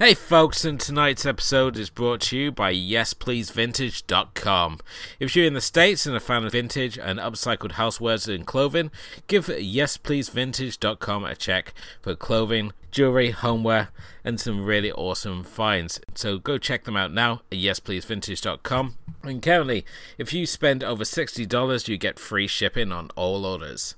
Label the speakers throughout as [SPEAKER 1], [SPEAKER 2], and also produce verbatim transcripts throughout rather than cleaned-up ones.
[SPEAKER 1] Hey folks, and tonight's episode is brought to you by yes please vintage dot com. If you're in the States and a fan of vintage and upcycled housewares and clothing, give yes please vintage dot com a check for clothing, jewelry, homeware, and some really awesome finds. So go check them out now at yes please vintage dot com. And currently, if you spend over sixty dollars, you get free shipping on all orders.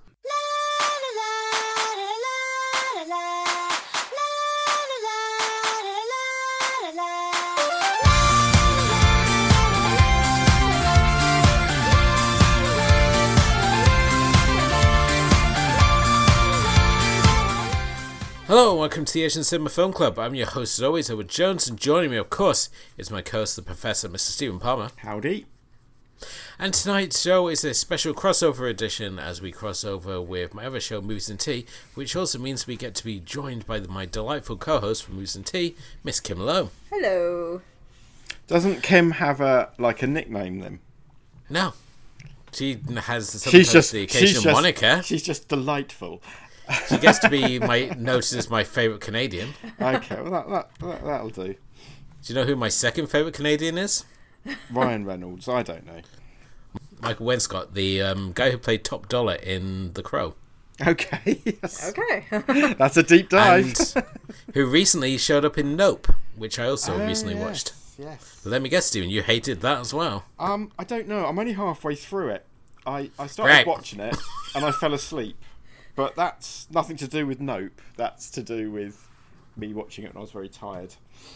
[SPEAKER 1] Hello and welcome to the Asian Cinema Film Club. I'm your host as always, Edward Jones, and joining me of course is my co-host, the Professor, Mister Stephen Palmer.
[SPEAKER 2] Howdy.
[SPEAKER 1] And tonight's show is a special crossover edition as we cross over with my other show, Movies and Tea, which also means we get to be joined by my delightful co-host from Movies and Tea, Miss Kim Lowe.
[SPEAKER 3] Hello.
[SPEAKER 2] Doesn't Kim have a like a nickname then?
[SPEAKER 1] No. She has sometimes
[SPEAKER 2] she's just,
[SPEAKER 1] the occasional
[SPEAKER 2] she's just,
[SPEAKER 1] moniker.
[SPEAKER 2] She's just delightful.
[SPEAKER 1] She gets to be my noticed as my favourite Canadian.
[SPEAKER 2] Okay, well that, that, that, that'll do.
[SPEAKER 1] Do you know who my second favourite Canadian is?
[SPEAKER 2] Ryan Reynolds, I don't know.
[SPEAKER 1] Michael Wenscott, the um, guy who played Top Dollar in The Crow.
[SPEAKER 2] Okay, yes.
[SPEAKER 3] Okay.
[SPEAKER 2] That's a deep dive.
[SPEAKER 1] And who recently showed up in Nope, which I also
[SPEAKER 2] oh,
[SPEAKER 1] recently
[SPEAKER 2] yes,
[SPEAKER 1] watched.
[SPEAKER 2] Yes.
[SPEAKER 1] But let me guess, Stephen, you hated that as well.
[SPEAKER 2] Um, I don't know. I'm only halfway through it. I, I started
[SPEAKER 1] right.
[SPEAKER 2] watching it and I fell asleep. But that's nothing to do with Nope. That's to do with me watching it when I was very tired.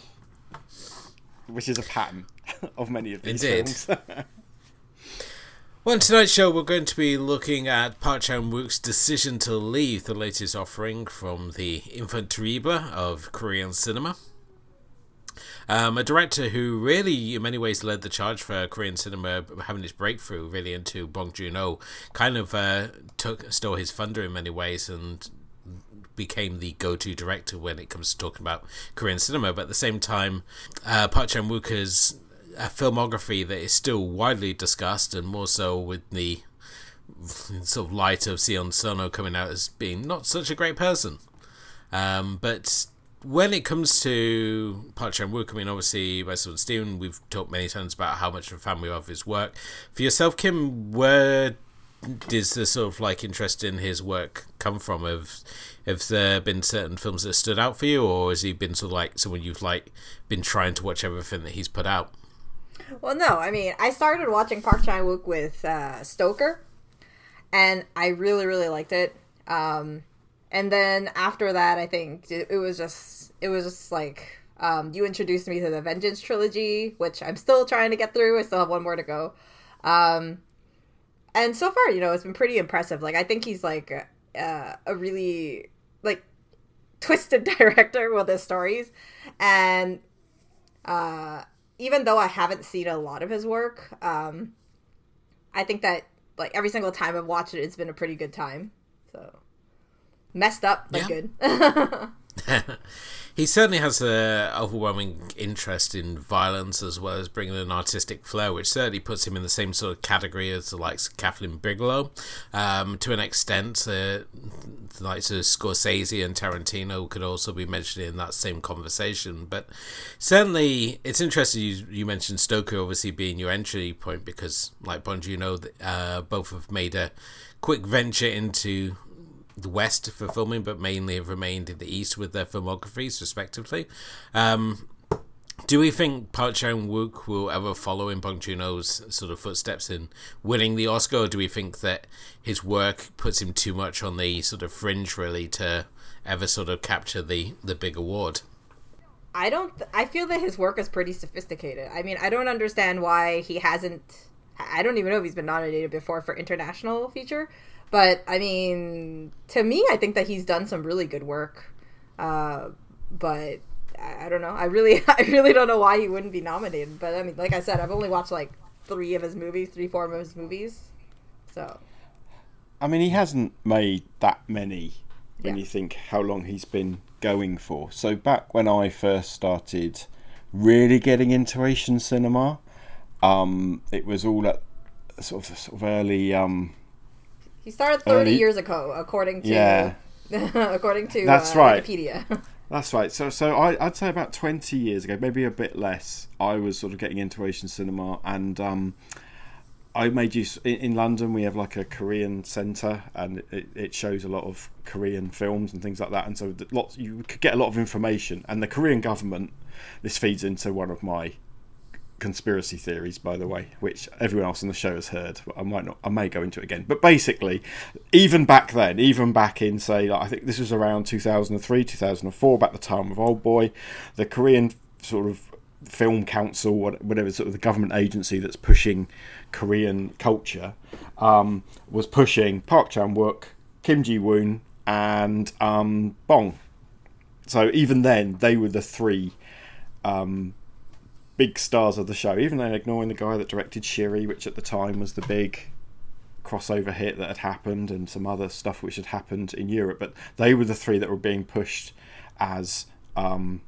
[SPEAKER 2] Which is a pattern of many of these
[SPEAKER 1] Indeed.
[SPEAKER 2] films.
[SPEAKER 1] Well, in tonight's show, we're going to be looking at Park Chan-wook's Decision to Leave, the latest offering from the enfant terrible of Korean cinema. Um, a director who really, in many ways, led the charge for Korean cinema having its breakthrough really into Bong Joon-ho, kind of uh, took stole his thunder in many ways and became the go-to director when it comes to talking about Korean cinema. But at the same time, uh, Park Chan-wook has a filmography that is still widely discussed, and more so with the sort of light of Sion Sono coming out as being not such a great person. Um, but when it comes to Park Chan-wook, I mean, obviously, myself and Stephen, we've talked many times about how much of a fan we are of his work. For yourself, Kim, where does the sort of like interest in his work come from? Have, have there been certain films that stood out for you, or has he been sort of like someone you've like been trying to watch everything that he's put out?
[SPEAKER 3] Well, no, I mean, I started watching Park Chan-wook with uh, Stoker, and I really, really liked it. Um... And then after that, I think it was just, it was just like, um, you introduced me to the Vengeance trilogy, which I'm still trying to get through. I still have one more to go. Um, and so far, you know, it's been pretty impressive. Like, I think he's like uh, a really, like, twisted director with his stories. And uh, even though I haven't seen a lot of his work, um, I think that, like, every single time I've watched it, it's been a pretty good time. So messed up, but
[SPEAKER 1] yeah.
[SPEAKER 3] Good.
[SPEAKER 1] He certainly has an overwhelming interest in violence as well as bringing an artistic flair, which certainly puts him in the same sort of category as the likes of Kathleen Bigelow. Um, to an extent, uh, the likes of Scorsese and Tarantino could also be mentioned in that same conversation. But certainly, it's interesting you, you mentioned Stoker obviously being your entry point because, like Bong Joon-ho, uh, both have made a quick venture into the West for filming, but mainly have remained in the East with their filmographies, respectively. Um, do we think Park Chan-wook will ever follow in Bong Joon-ho's sort of footsteps in winning the Oscar, or do we think that his work puts him too much on the sort of fringe, really, to ever sort of capture the, the big award?
[SPEAKER 3] I don't... Th- I feel that his work is pretty sophisticated. I mean, I don't understand why he hasn't... I don't even know if he's been nominated before for international feature. But, I mean, to me, I think that he's done some really good work. Uh, but, I, I don't know. I really I really don't know why he wouldn't be nominated. But, I mean, like I said, I've only watched, like, three of his movies, three, four of his movies. So.
[SPEAKER 2] I mean, he hasn't made that many when
[SPEAKER 3] Yeah.
[SPEAKER 2] you think how long he's been going for. So, back when I first started really getting into Asian cinema, um, it was all at sort of, sort of early... Um,
[SPEAKER 3] He started thirty
[SPEAKER 2] Early.
[SPEAKER 3] years ago, according to
[SPEAKER 2] Yeah.
[SPEAKER 3] according to
[SPEAKER 2] That's
[SPEAKER 3] uh,
[SPEAKER 2] right.
[SPEAKER 3] Wikipedia.
[SPEAKER 2] That's right. So, so I, I'd say about twenty years ago, maybe a bit less, I was sort of getting into Asian cinema, and um, I made use in, in London. We have like a Korean centre, and it, it shows a lot of Korean films and things like that. And so, the, lots you could get a lot of information. And the Korean government, this feeds into one of my conspiracy theories, by the way, which everyone else on the show has heard. I might not, I may go into it again, but basically, even back then, even back in say, like, I think this was around two thousand three, two thousand four, about the time of Old Boy, the Korean sort of Film Council, whatever sort of the government agency that's pushing Korean culture, um, was pushing Park Chan-wook, Kim Ji-woon, and um, Bong. So even then, they were the three Um, big stars of the show, even though ignoring the guy that directed Shiri, which at the time was the big crossover hit that had happened, and some other stuff which had happened in Europe. But they were the three that were being pushed as, um,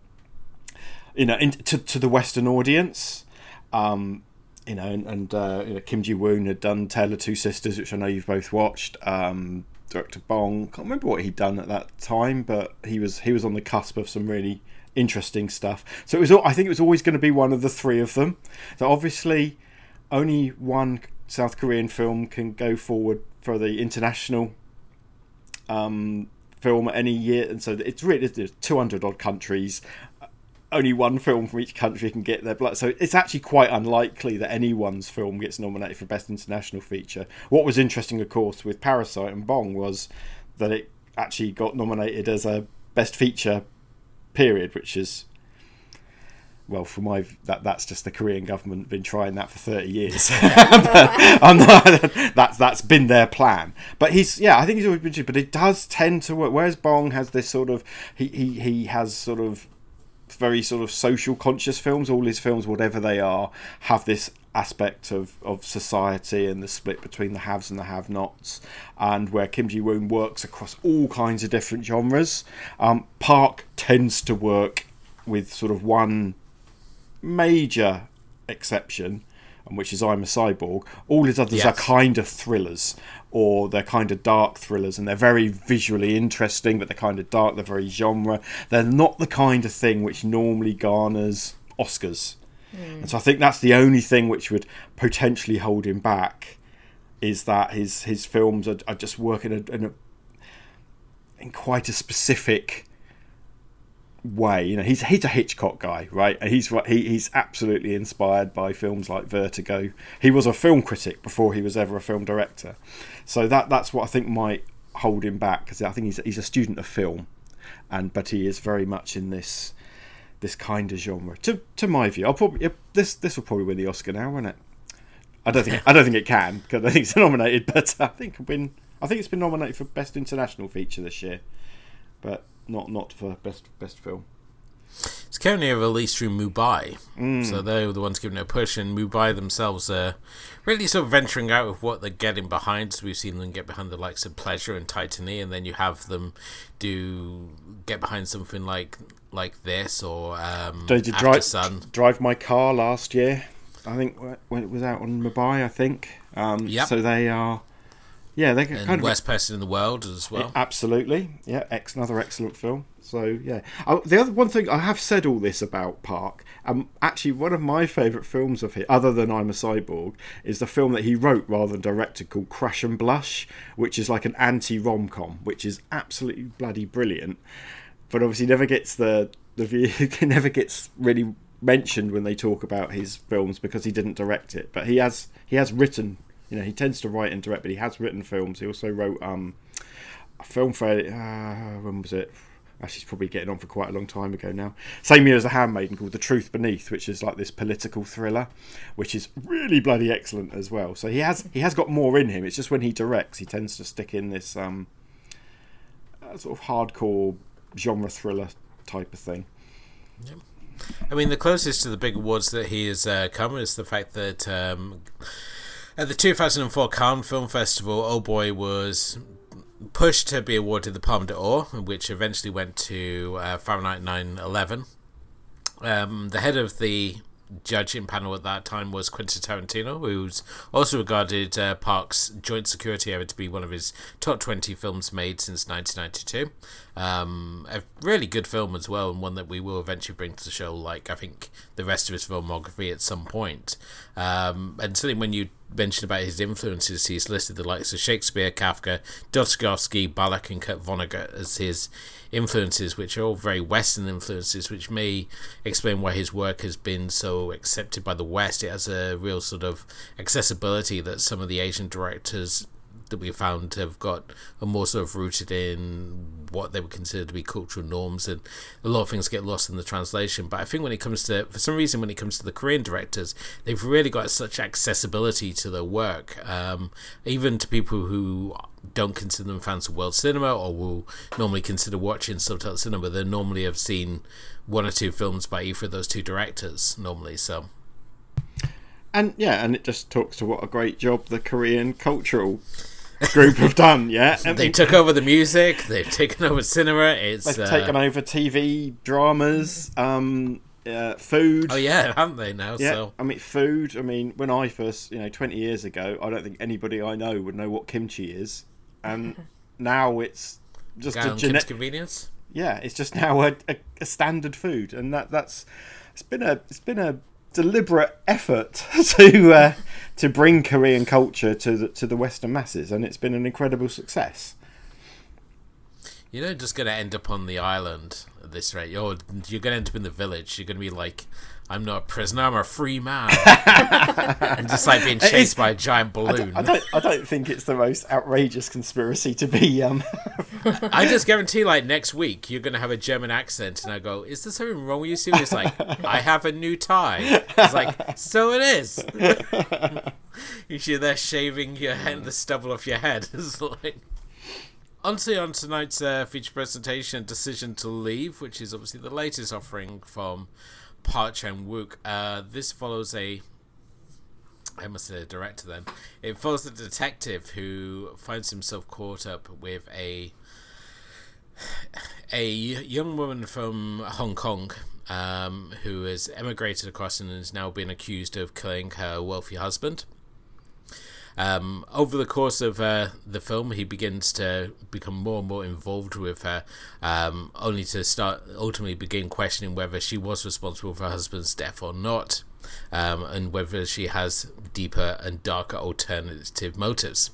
[SPEAKER 2] you know, in, to to the Western audience. Um, you know, and, and uh, you know, Kim Ji-woon had done Tale of Two Sisters, which I know you've both watched. Um, Director Bong, can't remember what he'd done at that time, but he was he was on the cusp of some really interesting stuff. So it was, I think it was always going to be one of the three of them. So obviously only one South Korean film can go forward for the international um, film any year, and so it's really, there's two hundred odd countries, only one film from each country can get their blood, so it's actually quite unlikely that anyone's film gets nominated for Best International Feature. What was interesting, of course, with Parasite and Bong was that it actually got nominated as a Best Feature period, which is, well, for my that that's just the Korean government been trying that for thirty years. I'm not, that's that's been their plan. But he's yeah, I think he's always been. But it does tend to work. Whereas Bong has this sort of he he he has sort of very sort of social conscious films. All his films, whatever they are, have this aspect of, of society and the split between the haves and the have-nots, and where Kim Ji-woon works across all kinds of different genres. Um, Park tends to work with sort of one major exception, which is I'm a Cyborg. All his others yes. are kind of thrillers, or they're kind of dark thrillers, and they're very visually interesting, but they're kind of dark, they're very genre. They're not the kind of thing which normally garners Oscars. Mm. And so I think that's the only thing which would potentially hold him back, is that his his films are, are just working in, a, in, a, in quite a specific way. You know, he's he's a Hitchcock guy, right? And he's he he's absolutely inspired by films like Vertigo. He was a film critic before he was ever a film director, so that that's what I think might hold him back, because I think he's he's a student of film, and but he is very much in this this kind of genre. To to my view, I'll probably this this will probably win the Oscar now, won't it? I don't think I don't think it can, because I think it's nominated, but I think it's been I think it's been nominated for Best International Feature this year, but not not for best best film.
[SPEAKER 1] It's currently released through Mubai,
[SPEAKER 2] mm.
[SPEAKER 1] so they're the ones giving it a push, and Mubai themselves are really sort of venturing out with what they're getting behind. So we've seen them get behind the likes of Pleasure and Titany, and then you have them do get behind something like like this, or um,
[SPEAKER 2] they did
[SPEAKER 1] After
[SPEAKER 2] drive,
[SPEAKER 1] Sun.
[SPEAKER 2] Drive My Car last year, I think, when it was out on Mubai, I think. Um,
[SPEAKER 1] yep.
[SPEAKER 2] So they are, yeah, they
[SPEAKER 1] and
[SPEAKER 2] kind of
[SPEAKER 1] Worst Person in the World as well.
[SPEAKER 2] Yeah, absolutely, yeah, ex- another excellent film. So yeah, oh, the other one thing, I have said all this about Park. Um, actually, one of my favourite films of his, other than I'm a Cyborg, is the film that he wrote rather than directed, called Crash and Blush, which is like an anti-rom-com, which is absolutely bloody brilliant. But obviously, never gets the the view, never gets really mentioned when they talk about his films, because he didn't direct it. But he has he has written. You know, he tends to write and direct, but he has written films. He also wrote um, a film for uh, when was it? Actually, it's probably getting on for quite a long time ago now. Same year as The Handmaiden, called The Truth Beneath, which is like this political thriller, which is really bloody excellent as well. So he has he has got more in him. It's just when he directs, he tends to stick in this um, uh, sort of hardcore genre thriller type of thing.
[SPEAKER 1] Yep. I mean, the closest to the big awards that he has uh, come is the fact that um, at the two thousand four Cannes Film Festival, Old Boy was pushed to be awarded the Palme d'Or, which eventually went to uh, Fahrenheit nine eleven. Um, the head of the judging panel at that time was Quentin Tarantino, who's also regarded uh, Park's Joint Security Area to be one of his top twenty films made since nineteen ninety-two. Um, a really good film as well, and one that we will eventually bring to the show, like I think the rest of his filmography at some point. Um, and certainly when you mentioned about his influences, he's listed the likes of Shakespeare, Kafka, Dostoevsky, Balak, and Kurt Vonnegut as his influences, which are all very Western influences, which may explain why his work has been so accepted by the West. It has a real sort of accessibility that some of the Asian directors that we found have got are more sort of rooted in what they would consider to be cultural norms, and a lot of things get lost in the translation. But I think when it comes to, for some reason, when it comes to the Korean directors, they've really got such accessibility to their work, um, even to people who don't consider them fans of world cinema or will normally consider watching subtitled cinema. They normally have seen one or two films by either of those two directors normally. So.
[SPEAKER 2] And yeah, and it just talks to what a great job the Korean cultural group have done. Yeah, I
[SPEAKER 1] they
[SPEAKER 2] mean,
[SPEAKER 1] took over the music. They've taken over cinema. It's
[SPEAKER 2] they've
[SPEAKER 1] uh,
[SPEAKER 2] taken over T V dramas, um, uh, food.
[SPEAKER 1] Oh yeah, haven't they now?
[SPEAKER 2] Yeah,
[SPEAKER 1] So
[SPEAKER 2] I mean food. I mean, when I first, you know, twenty years ago, I don't think anybody I know would know what kimchi is, and now it's just
[SPEAKER 1] Guy
[SPEAKER 2] a
[SPEAKER 1] on
[SPEAKER 2] gene-
[SPEAKER 1] Kim's Convenience.
[SPEAKER 2] Yeah, it's just now a, a, a standard food, and that that's it's been a it's been a deliberate effort to uh, to bring Korean culture to the to the Western masses, and it's been an incredible success.
[SPEAKER 1] You're not just going to end up on the island at this rate. You're, you're going to end up in the village. You're going to be like, I'm not a prisoner, I'm a free man. I'm just like being chased by a giant balloon.
[SPEAKER 2] I don't, I don't, I don't think it's the most outrageous conspiracy to be... Um...
[SPEAKER 1] I just guarantee, like, next week, you're going to have a German accent, and I go, is there something wrong with you, Sue? It's like, I have a new tie. It's like, so it is. You're there shaving your head, the stubble off your head. It's like... On to on tonight's uh, feature presentation, Decision to Leave, which is obviously the latest offering from Park Chan-wook. Uh, this follows a, I must say a director then, it follows a detective who finds himself caught up with a a young woman from Hong Kong um, who has emigrated across and is now being accused of killing her wealthy husband. Um, over the course of uh, the film, he begins to become more and more involved with her, um, only to start ultimately begin questioning whether she was responsible for her husband's death or not, um, and whether she has deeper and darker alternative motives.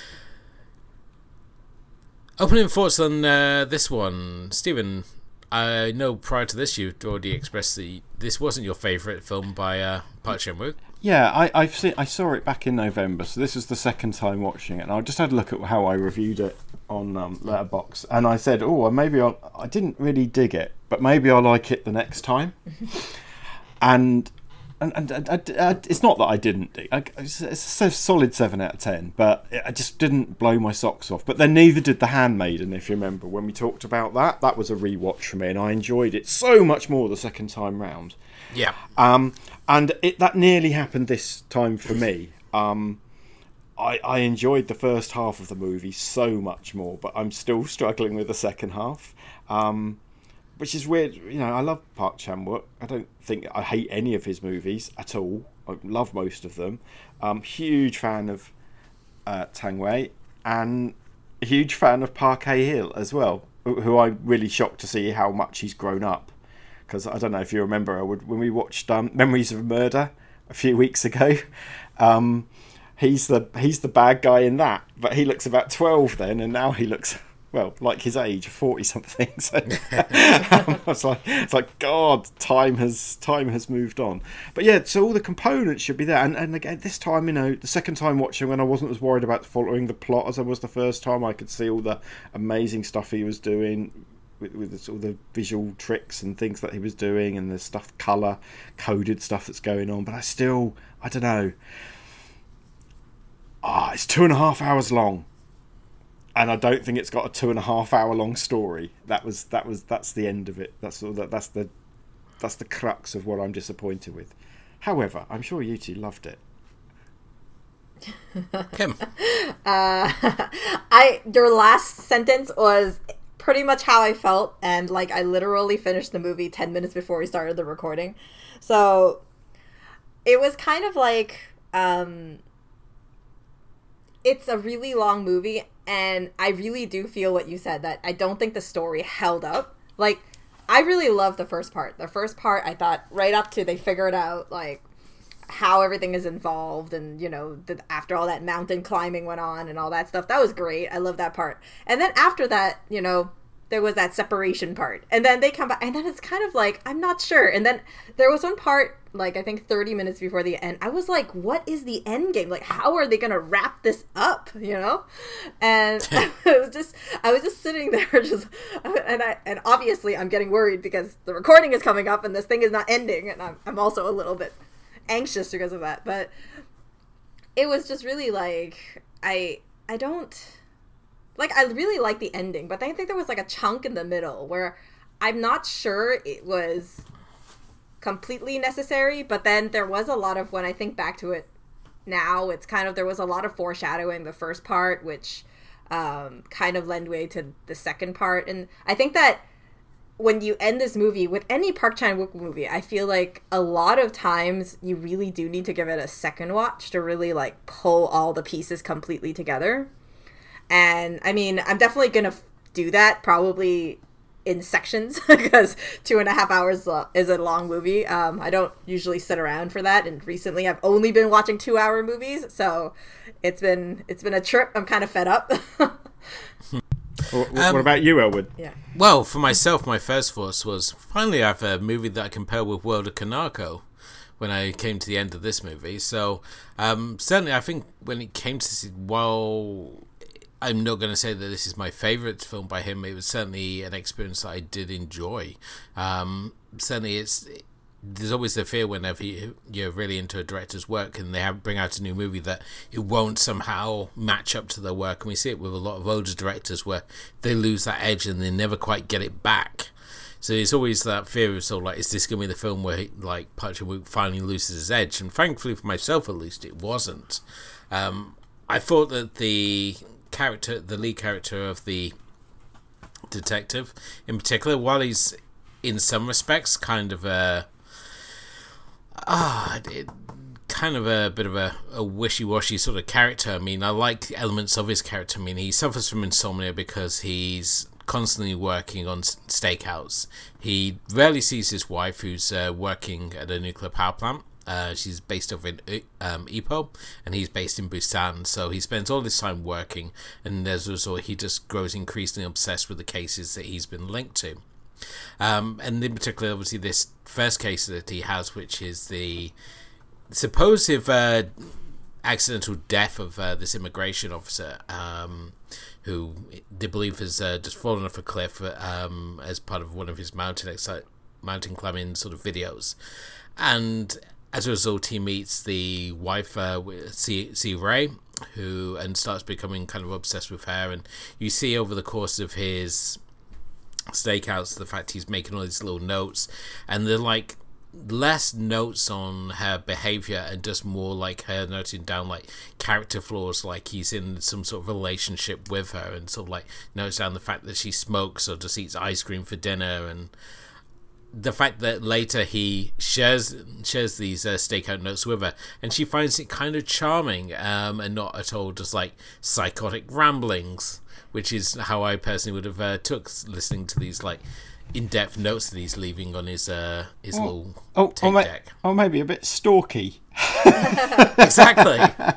[SPEAKER 1] Opening thoughts on uh, this one, Stephen. I know prior to this you'd already expressed that this wasn't your favourite film by uh, Park Chan-wook.
[SPEAKER 2] Yeah, I I've seen, I saw it back in November, so this was the second time watching it, and I just had a look at how I reviewed it on um, Letterboxd, and I said, oh, well, maybe I'll, I didn't really dig it, but maybe I'll like it the next time. and and, and, and, and, and it's not that I didn't dig I, it's, it's a solid seven out of ten, but it, I just didn't blow my socks off. But then neither did The Handmaiden, if you remember when we talked about that. That was a rewatch for me, and I enjoyed it so much more the second time round.
[SPEAKER 1] Yeah.
[SPEAKER 2] Um, and it that nearly happened this time for me. Um, I, I enjoyed the first half of the movie so much more, but I'm still struggling with the second half, um, which is weird. You know, I love Park Chan-wook. I don't think I hate any of his movies at all. I love most of them. Um, huge fan of uh, Tang Wei, and a huge fan of Park Hae-il as well, who, who I'm really shocked to see how much he's grown up. Because I don't know if you remember, I would, when we watched um, Memories of Murder a few weeks ago, um, he's the he's the bad guy in that, but he looks about twelve then, and now he looks, well, like his age, forty something. So um, I was like, it's like, God, time has time has moved on. But yeah, so all the components should be there, and and again this time, you know, the second time watching, when I wasn't as worried about following the plot as I was the first time, I could see all the amazing stuff he was doing. With, with all the visual tricks and things that he was doing, and the stuff, colour coded stuff that's going on, but I still, I don't know. Ah, oh, it's two and a half hours long, and I don't think it's got a two and a half hour long story. That was that was that's the end of it. That's all that. That's the that's the crux of what I'm disappointed with. However, I'm sure you two loved it.
[SPEAKER 1] Kim,
[SPEAKER 3] uh, I your last sentence was pretty much how I felt, and like I literally finished the movie ten minutes before we started the recording. So it was kind of like, um, it's a really long movie, and I really do feel what you said, that I don't think the story held up. Like, I really loved the first part. The first part, I thought, right up to they figured out, like, how everything is involved, and, you know, the, after all that mountain climbing went on and all that stuff. That was great. I love that part. And then after that, you know, there was that separation part. And then they come back, and then it's kind of like, I'm not sure. And then there was one part, like, I think thirty minutes before the end, I was like, what is the end game? Like, how are they going to wrap this up, you know? And it was just, I was just sitting there just, and I, and obviously I'm getting worried because the recording is coming up and this thing is not ending. And I'm, I'm also a little bit anxious because of that. But it was just really like, I, I don't... Like, I really like the ending, but I think there was, like, a chunk in the middle where I'm not sure it was completely necessary, but then there was a lot of, when I think back to it now, it's kind of, there was a lot of foreshadowing the first part, which um, kind of lend way to the second part. And I think that when you end this movie, with any Park Chan-wook movie, I feel like a lot of times you really do need to give it a second watch to really, like, pull all the pieces completely together. And, I mean, I'm definitely going to f- do that, probably in sections, because two and a half hours lo- is a long movie. Um, I don't usually sit around for that, and recently I've only been watching two-hour movies, so it's been it's been a trip. I'm kind of fed up.
[SPEAKER 2] What, what
[SPEAKER 1] Um,
[SPEAKER 2] about you, Elwood?
[SPEAKER 3] Yeah.
[SPEAKER 1] Well, for myself, my first thoughts was, finally I have a movie that I compare with World of Kanako when I came to the end of this movie. So, um, certainly I think when it came to this, well... I'm not going to say that this is my favourite film by him. It was certainly an experience that I did enjoy. Um, certainly, it's there's always the fear whenever you, you're really into a director's work and they have, bring out a new movie that it won't somehow match up to their work. And we see it with a lot of older directors where they lose that edge and they never quite get it back. So there's always that fear of, sort of like, is this going to be the film where, like, Park Chan-wook finally loses his edge? And thankfully for myself, at least, it wasn't. Um, I thought that the... character, the lead character of the detective in particular, while he's in some respects kind of a ah it, kind of a bit of a, a wishy-washy sort of character. I mean, I like elements of his character. I mean, he suffers from insomnia because he's constantly working on stakeouts. He rarely sees his wife, who's uh, working at a nuclear power plant. Uh, she's based over in um, Ipoh, and he's based in Busan, so he spends all this time working, and as a result, he just grows increasingly obsessed with the cases that he's been linked to. Um, and in particular, obviously, this first case that he has, which is the supposed uh, accidental death of uh, this immigration officer, um, who they believe has uh, just fallen off a cliff um, as part of one of his mountain exci- mountain climbing sort of videos. And as a result, he meets the wife, uh, C. C. Ray, who and starts becoming kind of obsessed with her. And you see over the course of his stakeouts the fact he's making all these little notes, and they're like less notes on her behavior and just more like her noting down like character flaws, like he's in some sort of relationship with her, and sort of like notes down the fact that she smokes or just eats ice cream for dinner, and the fact that later he shares shares these uh, stakeout notes with her, and she finds it kind of charming, um, and not at all just like psychotic ramblings, which is how I personally would have uh, took listening to these like in-depth notes that he's leaving on his uh, his
[SPEAKER 2] oh,
[SPEAKER 1] little
[SPEAKER 2] oh,
[SPEAKER 1] tape
[SPEAKER 2] or, ma-
[SPEAKER 1] deck.
[SPEAKER 2] or maybe a bit stalky.
[SPEAKER 1] Exactly.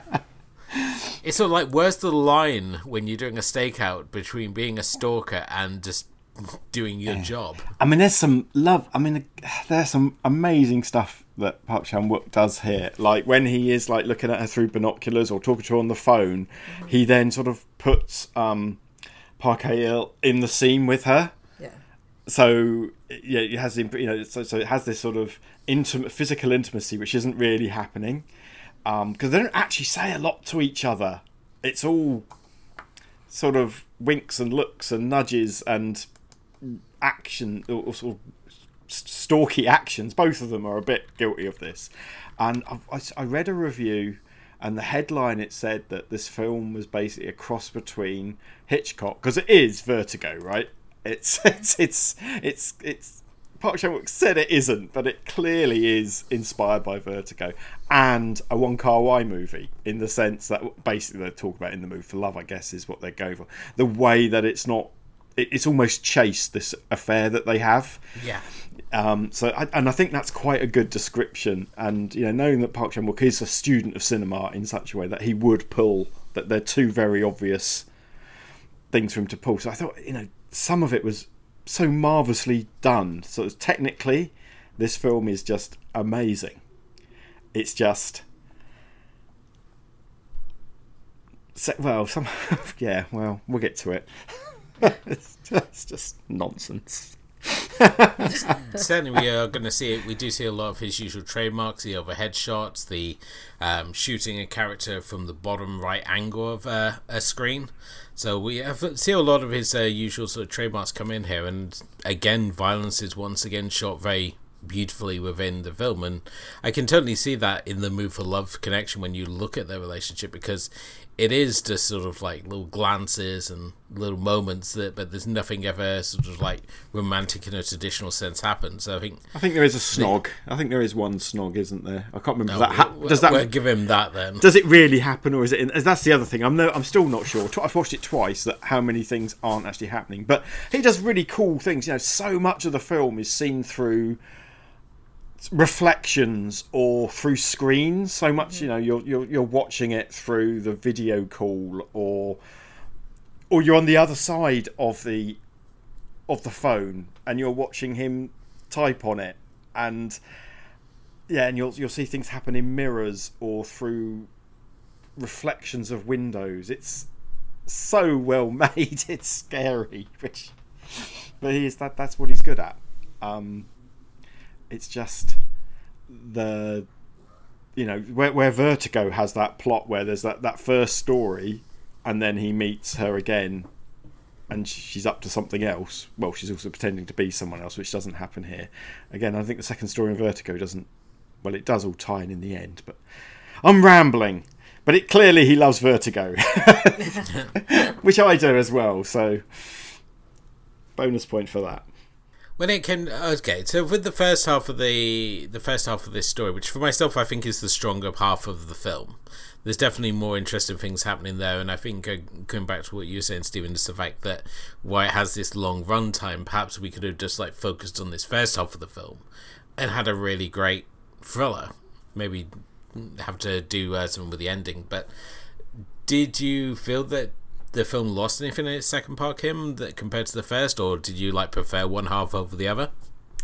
[SPEAKER 1] It's sort of like, where's the line when you're doing a stakeout between being a stalker and just doing your yeah. job?
[SPEAKER 2] I mean, there's some love. I mean, there's some amazing stuff that Park Chan-wook does here. Like when he is like looking at her through binoculars or talking to her on the phone, mm-hmm. he then sort of puts um, Park Hae-il in the scene with her.
[SPEAKER 3] Yeah.
[SPEAKER 2] So yeah, it has you know so, so it has this sort of intimate physical intimacy which isn't really happening because um, they don't actually say a lot to each other. It's all sort of winks and looks and nudges and action or sort of stalky actions. Both of them are a bit guilty of this, and I, I read a review, and the headline, it said that this film was basically a cross between Hitchcock, because it is Vertigo, right? It's it's it's it's it's Park Chan-wook said it isn't, but it clearly is inspired by Vertigo and a Wong Kar-wai movie, in the sense that basically they talk about In the Mood for Love, I guess, is what they're going for. The way that it's not, it, it's almost chaste, this affair that they have.
[SPEAKER 1] Yeah.
[SPEAKER 2] Um, so, I, and I think that's quite a good description. And you know, knowing that Park Chan-wook is a student of cinema in such a way that he would pull, that they're two very obvious things for him to pull. So I thought, you know, some of it was so marvellously done. So it's technically, this film is just amazing. It's just, well, some, yeah, well, we'll get to it. it's, just, it's just nonsense.
[SPEAKER 1] Certainly, we are going to see it. We do see a lot of his usual trademarks: the overhead shots, the um, shooting a character from the bottom right angle of uh, a screen. So we have, see a lot of his uh, usual sort of trademarks come in here, and again, violence is once again shot very beautifully within the film, and I can totally see that in the Mood for Love connection when you look at their relationship, because it is just sort of like little glances and little moments that, but there's nothing ever sort of like romantic in a traditional sense happens. So I think
[SPEAKER 2] I think there is a snog. I think there is one snog, isn't there? I can't remember.
[SPEAKER 1] No,
[SPEAKER 2] that ha-
[SPEAKER 1] we'll,
[SPEAKER 2] does that
[SPEAKER 1] we'll give him that then?
[SPEAKER 2] Does it really happen, or is it? In, that's the other thing. I'm no. I'm still not sure. I've watched it twice. That how many things aren't actually happening. But he does really cool things. You know, so much of the film is seen through reflections or through screens. So much, you know, you're you're you're watching it through the video call, or or you're on the other side of the of the phone and you're watching him type on it, and yeah, and you'll you'll see things happen in mirrors or through reflections of windows. It's so well made. It's scary, which but he is that that's what he's good at. Um, it's just the you know where where Vertigo has that plot where there's that, that first story, and then he meets her again, and she's up to something else. Well, she's also pretending to be someone else, which doesn't happen here. Again, I think the second story in Vertigo doesn't. Well, it does all tie in in the end, but I'm rambling. But it clearly he loves Vertigo, which I do as well. So bonus point for that.
[SPEAKER 1] When it came, okay, so with the first half of the the first half of this story, which for myself I think is the stronger half of the film, there's definitely more interesting things happening there, and I think uh, going back to what you were saying, Stephen, is the fact that why it has this long runtime, perhaps we could have just like focused on this first half of the film and had a really great thriller. Maybe have to do uh, something with the ending, but did you feel that the film lost anything in its second part, Kim, that compared to the first, or did you like prefer one half over the other?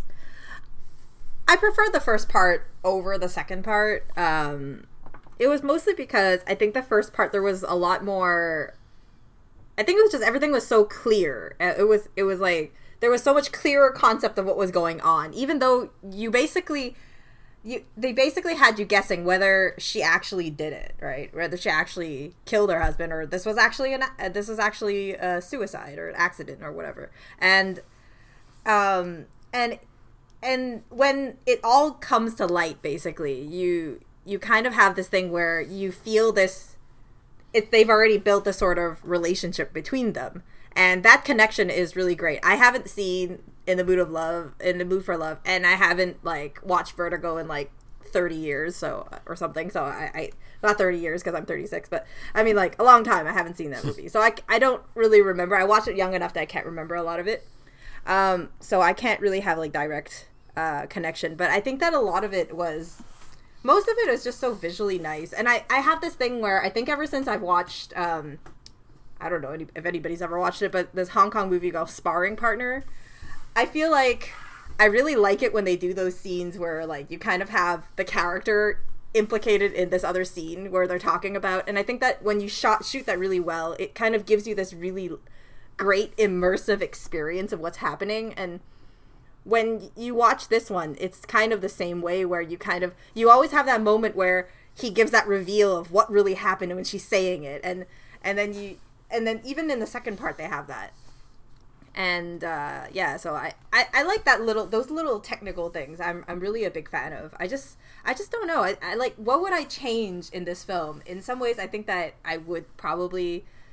[SPEAKER 3] I prefer the first part over the second part. Um, it was mostly because I think the first part there was a lot more. I think it was just everything was so clear. It was it was like there was so much clearer concept of what was going on, even though you basically. You, they basically had you guessing whether she actually did it, right? Whether she actually killed her husband, or this was actually an uh, this was actually a suicide or an accident or whatever. And, um, and and when it all comes to light, basically, you you kind of have this thing where you feel this. It they've already built a sort of relationship between them, and that connection is really great. I haven't seen In the Mood of Love, In the Mood for Love, and I haven't like watched Vertigo in like thirty years, so or something. So I, I not thirty years because I'm thirty-six, but I mean like a long time. I haven't seen that movie, so I, I don't really remember. I watched it young enough that I can't remember a lot of it, um, so I can't really have like direct uh, connection. But I think that a lot of it was. Most of it is just so visually nice. And I, I have this thing where I think ever since I've watched, um, I don't know if anybody's ever watched it, but this Hong Kong movie called Sparring Partner, I feel like I really like it when they do those scenes where, like, you kind of have the character implicated in this other scene where they're talking about. And I think that when you shot, shoot that really well, it kind of gives you this really great immersive experience of what's happening. And when you watch this one, it's kind of the same way where you kind of, you always have that moment where he gives that reveal of what really happened when she's saying it. And, and then you, and then even in the second part, they have that. And, uh, yeah, so I, I, I like that little, those little technical things. I'm, I'm really a big fan of. I just, I just don't know. I, I like, what would I change in this film? In some ways, I think that I would probably,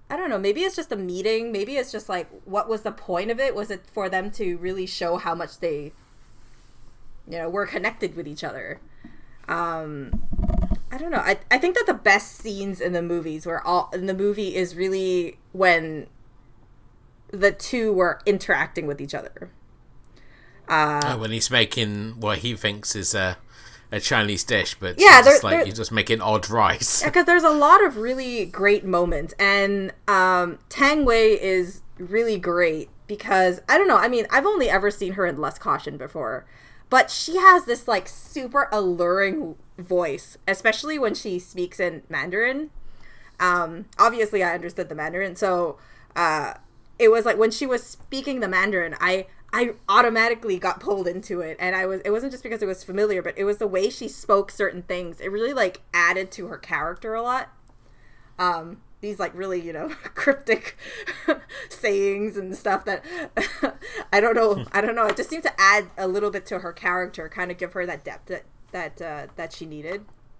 [SPEAKER 3] I don't know, maybe it's just a meeting. Maybe it's just like, what was the point of it? Was it for them to really show how much they, you know, were connected with each other? Um, I don't know. I, I think that the best scenes in the movies were all in the movie is really when the two were interacting with each other.
[SPEAKER 1] Uh, oh, when he's making what he thinks is a, a Chinese dish, but
[SPEAKER 3] yeah,
[SPEAKER 1] just like you're just making odd rice.
[SPEAKER 3] Yeah, because there's a lot of really great moments, and um, Tang Wei is really great because I don't know. I mean, I've only ever seen her in Lust Caution before, but she has this like super alluring voice, especially when she speaks in Mandarin. Um, obviously, I understood the Mandarin, so uh, it was like when she was speaking the Mandarin, I. I automatically got pulled into it, and I was it wasn't just because it was familiar, but it was the way she spoke certain things. It really like added to her character a lot. Um these like really, you know, cryptic sayings and stuff that I don't know I don't know it just seemed to add a little bit to her character, kind of give her that depth that that uh, that she needed.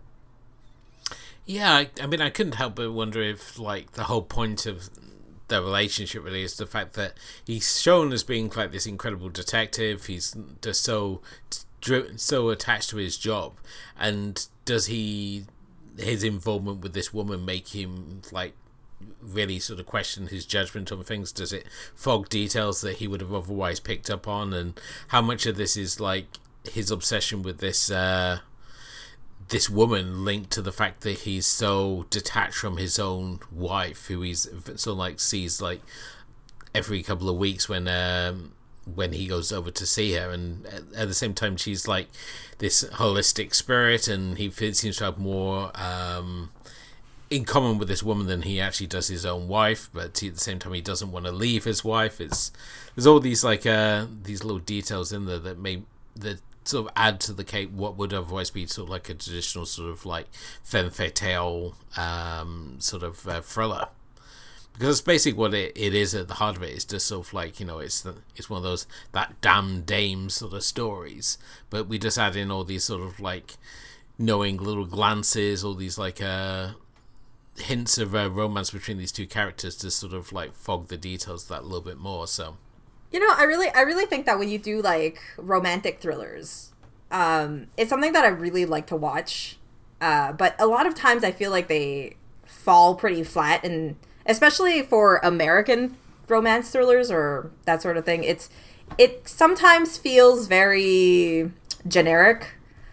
[SPEAKER 1] Yeah, I, I mean, I couldn't help but wonder if like the whole point of their relationship really is the fact that he's shown as being like this incredible detective. He's just so so attached to his job, and does he his involvement with this woman make him like really sort of question his judgment on things? Does it fog details that he would have otherwise picked up on? And how much of this is like his obsession with this uh this woman linked to the fact that he's so detached from his own wife, who he's so like sees like every couple of weeks when um when he goes over to see her, and at the same time she's like this holistic spirit, and he seems to have more um in common with this woman than he actually does his own wife, but at the same time he doesn't want to leave his wife. It's there's all these like uh these little details in there that may that sort of add to the cake what would otherwise be sort of like a traditional sort of like femme fatale um, sort of uh, thriller, because it's basically what it, it is at the heart of it. It's just sort of like, you know, it's the, it's one of those that damn dame sort of stories, but we just add in all these sort of like knowing little glances, all these like uh, hints of uh, romance between these two characters to sort of like fog the details that a little bit more. So
[SPEAKER 3] you know, I really, I really think that when you do like romantic thrillers, um, it's something that I really like to watch. Uh, but a lot of times I feel like they fall pretty flat, and especially for American romance thrillers or that sort of thing, it's it sometimes feels very generic.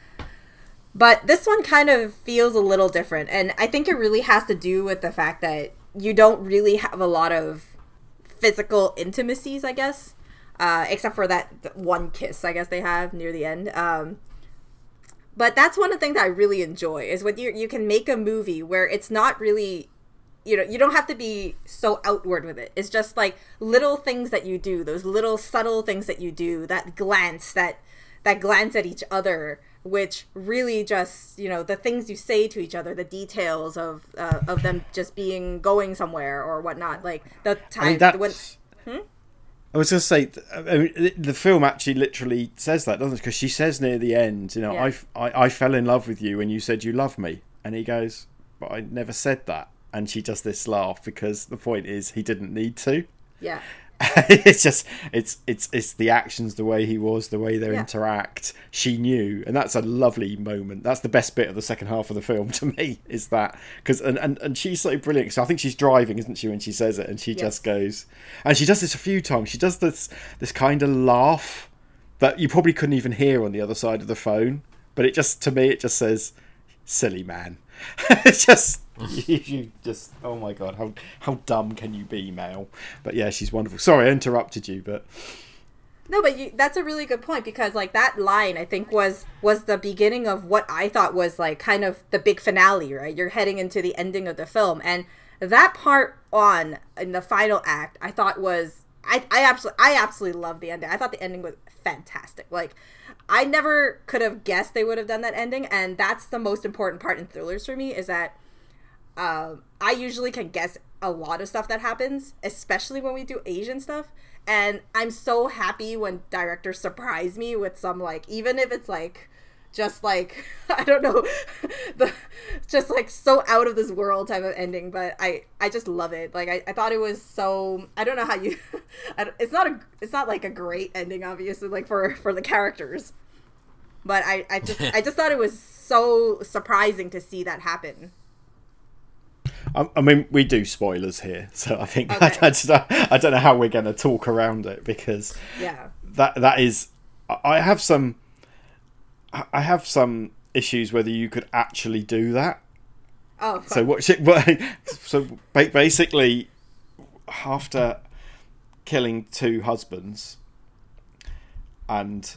[SPEAKER 3] But this one kind of feels a little different, and I think it really has to do with the fact that you don't really have a lot of physical intimacies, I guess, uh, except for that one kiss I guess they have near the end. Um, but that's one of the things that I really enjoy is when you you can make a movie where it's not really, you know, you don't have to be so outward with it. It's just like little things that you do, those little subtle things that you do, that glance, that that glance at each other, which really just, you know, the things you say to each other, the details of uh, of them just being going somewhere or whatnot, like the time. I mean, that's, when, hmm?
[SPEAKER 2] I was going to say, I mean, the film actually literally says that, doesn't it? Because she says near the end, you know, yeah. I, I, I fell in love with you when you said you love me. And he goes, but I never said that. And she does this laugh because the point is he didn't need to.
[SPEAKER 3] Yeah.
[SPEAKER 2] It's just it's it's it's the actions, the way he was, the way they
[SPEAKER 3] yeah.
[SPEAKER 2] interact. She knew, and that's a lovely moment. That's the best bit of the second half of the film to me, is that because and, and and she's so brilliant. So I think she's driving, isn't she, when she says it, and she yes. just goes, and she does this a few times. She does this this kind of laugh that you probably couldn't even hear on the other side of the phone, but it just, to me, it just says, "Silly man." It's just you, you just oh my god, how how dumb can you be, Mel? But yeah, she's wonderful. Sorry I interrupted you, but
[SPEAKER 3] no, but you, that's a really good point, because like that line I think was was the beginning of what I thought was like kind of the big finale, right? You're heading into the ending of the film, and that part on in the final act I thought was I I absolutely I absolutely loved the ending. I thought the ending was fantastic. Like I never could have guessed they would have done that ending, and that's the most important part in thrillers for me, is that uh, I usually can guess a lot of stuff that happens, especially when we do Asian stuff, and I'm so happy when directors surprise me with some, like, even if it's like just like I don't know, the just like so out of this world type of ending. But I I just love it. Like I, I thought it was so I don't know how you. I, it's not a it's not like a great ending, obviously, like for for the characters. But I I just I just thought it was so surprising to see that happen.
[SPEAKER 2] I mean, we do spoilers here, so I think
[SPEAKER 3] Okay.
[SPEAKER 2] I, just, I don't know how we're going to talk around it, because
[SPEAKER 3] Yeah.
[SPEAKER 2] that that is. I have some. I have some issues whether you could actually do that.
[SPEAKER 3] Oh. Fun.
[SPEAKER 2] So what? She, what so ba- basically, after killing two husbands, and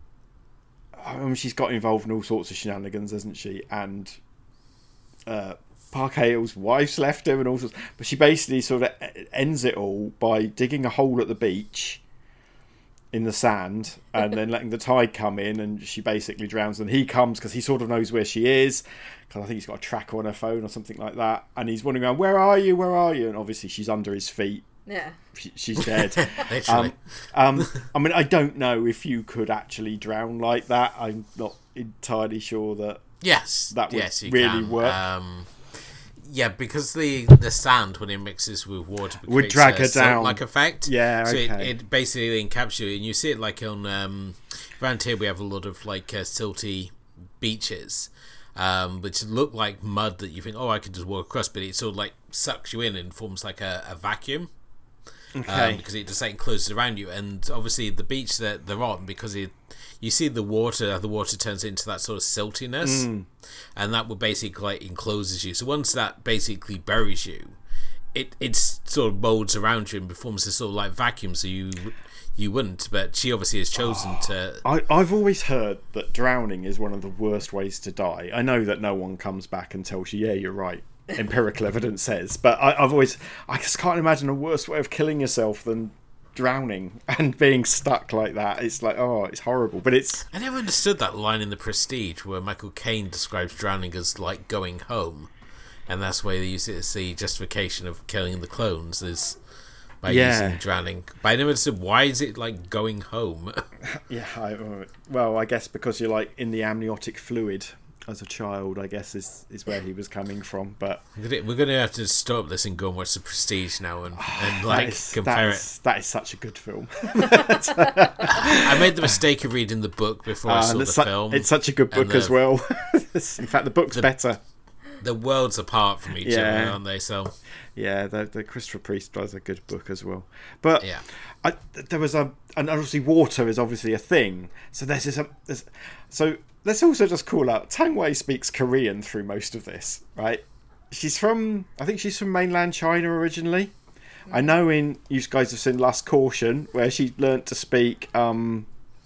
[SPEAKER 2] I mean, she's got involved in all sorts of shenanigans, hasn't she? And. Uh, Park Hale's wife's left him and all sorts, but she basically sort of ends it all by digging a hole at the beach in the sand and then letting the tide come in, and she basically drowns. And he comes because he sort of knows where she is, because I think he's got a tracker on her phone or something like that, and he's wandering around, where are you, where are you? And obviously she's under his feet.
[SPEAKER 3] Yeah.
[SPEAKER 2] She, she's dead.
[SPEAKER 1] Literally.
[SPEAKER 2] um, um, I mean, I don't know if you could actually drown like that. I'm not entirely sure that
[SPEAKER 1] Yes,
[SPEAKER 2] that would
[SPEAKER 1] yes, you
[SPEAKER 2] really
[SPEAKER 1] can.
[SPEAKER 2] work.
[SPEAKER 1] Um, yeah, because the the sand, when it mixes with water,
[SPEAKER 2] Would
[SPEAKER 1] creates
[SPEAKER 2] drag
[SPEAKER 1] a
[SPEAKER 2] her down.
[SPEAKER 1] like effect.
[SPEAKER 2] Yeah,
[SPEAKER 1] so it,
[SPEAKER 2] okay.
[SPEAKER 1] it basically encapsulates you, and you see it like on um, around here we have a lot of like uh, silty beaches, um, which look like mud that you think, oh, I could just walk across, but it sort of like sucks you in and forms like a, a vacuum.
[SPEAKER 2] Okay.
[SPEAKER 1] Um, because it just like encloses around you, and obviously the beach that they're on, because it, you see the water, the water turns into that sort of siltiness,
[SPEAKER 2] Mm.
[SPEAKER 1] and that would basically like encloses you. So once that basically buries you, it it sort of molds around you and forms this sort of like vacuum. So you you wouldn't, but she obviously has chosen to.
[SPEAKER 2] I, I've always heard that drowning is one of the worst ways to die. I know that no one comes back and tells you, yeah, you're right. Empirical evidence says, but I, I've always, I just can't imagine a worse way of killing yourself than drowning and being stuck like that. It's like, oh, it's horrible. But it's.
[SPEAKER 1] I never understood that line in The Prestige where Michael Caine describes drowning as like going home, and that's why they use it as the justification of killing the clones is by
[SPEAKER 2] Yeah.
[SPEAKER 1] using drowning. But I never understood, why is it like going home?
[SPEAKER 2] Yeah, I, well, I guess because you're like in the amniotic fluid as a child, I guess is is where he was coming from. But
[SPEAKER 1] We're gonna, we're gonna have to stop this and go and watch The Prestige now and, and
[SPEAKER 2] that
[SPEAKER 1] like
[SPEAKER 2] is-
[SPEAKER 1] compare
[SPEAKER 2] that
[SPEAKER 1] it.
[SPEAKER 2] is, that is such a good film.
[SPEAKER 1] I made the mistake of reading the book before I
[SPEAKER 2] Uh,
[SPEAKER 1] saw
[SPEAKER 2] and
[SPEAKER 1] the
[SPEAKER 2] it's, su-
[SPEAKER 1] film.
[SPEAKER 2] it's such a good
[SPEAKER 1] and
[SPEAKER 2] book as
[SPEAKER 1] the-
[SPEAKER 2] well. In fact, the book's
[SPEAKER 1] the-
[SPEAKER 2] better.
[SPEAKER 1] The worlds apart from each
[SPEAKER 2] Yeah.
[SPEAKER 1] other, aren't they? So
[SPEAKER 2] Yeah, the, the Christopher Priest does a good book as well. But
[SPEAKER 1] yeah.
[SPEAKER 2] I, there was a, and obviously water is obviously a thing. So there's this, um, there's, so let's also just call out Tang Wei speaks Korean through most of this, right? She's from, I think she's from mainland China originally. I know in you guys have seen Lust Caution where she learnt to speak. Um,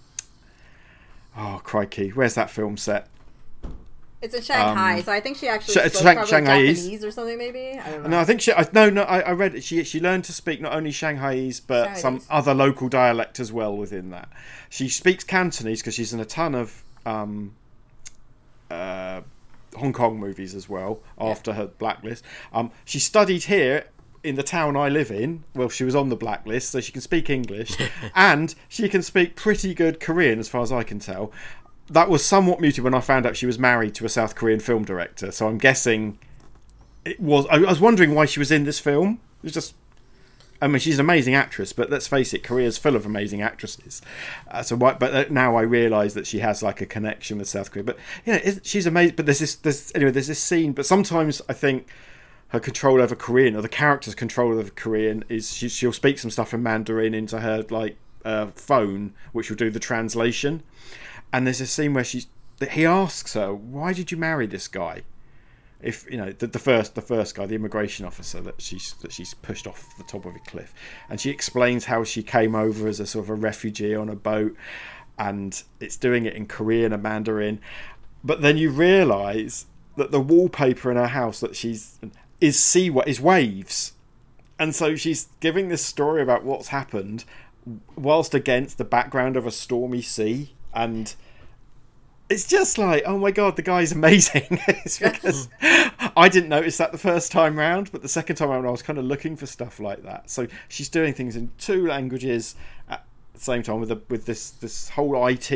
[SPEAKER 2] oh crikey, where's that film set?
[SPEAKER 3] It's in Shanghai,
[SPEAKER 2] Um,
[SPEAKER 3] so I think she actually
[SPEAKER 2] Sh-
[SPEAKER 3] spoke
[SPEAKER 2] Shang-
[SPEAKER 3] probably
[SPEAKER 2] Shanghaiese.
[SPEAKER 3] Japanese or something, maybe. I don't know.
[SPEAKER 2] No, I think she. I, no, no. I, I read it. She she learned to speak not only Shanghaiese but some
[SPEAKER 3] Shanghainese.
[SPEAKER 2] other local dialect as well within that. She speaks Cantonese because she's in a ton of um, uh, Hong Kong movies as well. After her blacklist, um, she studied here in the town I live in. Well, she was on the blacklist, so she can speak English, and she can speak pretty good Korean, as far as I can tell. That was somewhat muted when I found out she was married to a South Korean film director. So I'm guessing it was. I was wondering why she was in this film. It was just. I mean, she's an amazing actress, but let's face it, Korea's full of amazing actresses. Uh, so, why, but now I realise that she has like a connection with South Korea. But yeah, you know, she's amazing. But there's this, there's anyway, there's this scene. But sometimes I think her control over Korean, or the character's control over Korean, is she, she'll speak some stuff in Mandarin into her like uh, phone, which will do the translation. And there's a scene where she's he asks her, "Why did you marry this guy?" If you know the, the first the first guy, the immigration officer that she's that she's pushed off the top of a cliff, and she explains how she came over as a sort of a refugee on a boat, and it's doing it in Korean and Mandarin. But then you realise that the wallpaper in her house that she's is sea is waves, and so she's giving this story about what's happened, whilst against the background of a stormy sea. And it's just like, oh my god, the guy's amazing. It's because I didn't notice that the first time round, but the second time round I was kind of looking for stuff like that. So she's doing things in two languages at the same time with the, with this this whole I T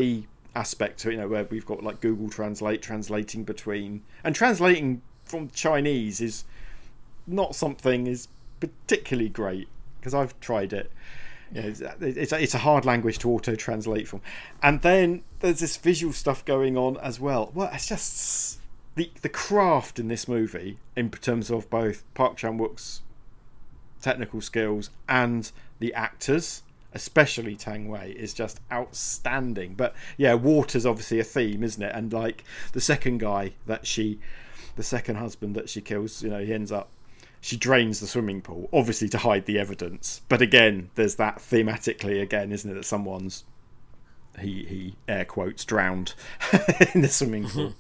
[SPEAKER 2] aspect to it, you know, where we've got like Google Translate translating between, and translating from Chinese is not something is particularly great, because I've tried it. You know, it's, it's, it's a hard language to auto translate from. And then there's this visual stuff going on as well. Well, it's just the the craft in this movie in terms of both Park Chan-wook's technical skills and the actors, especially Tang Wei, is just outstanding. But yeah, water's obviously a theme, isn't it? And like the second guy that she, the second husband that she kills, you know, he ends up, she drains the swimming pool, obviously to hide the evidence. But again, there's that thematically again, isn't it, that someone's, he, he air quotes, drowned in the swimming pool.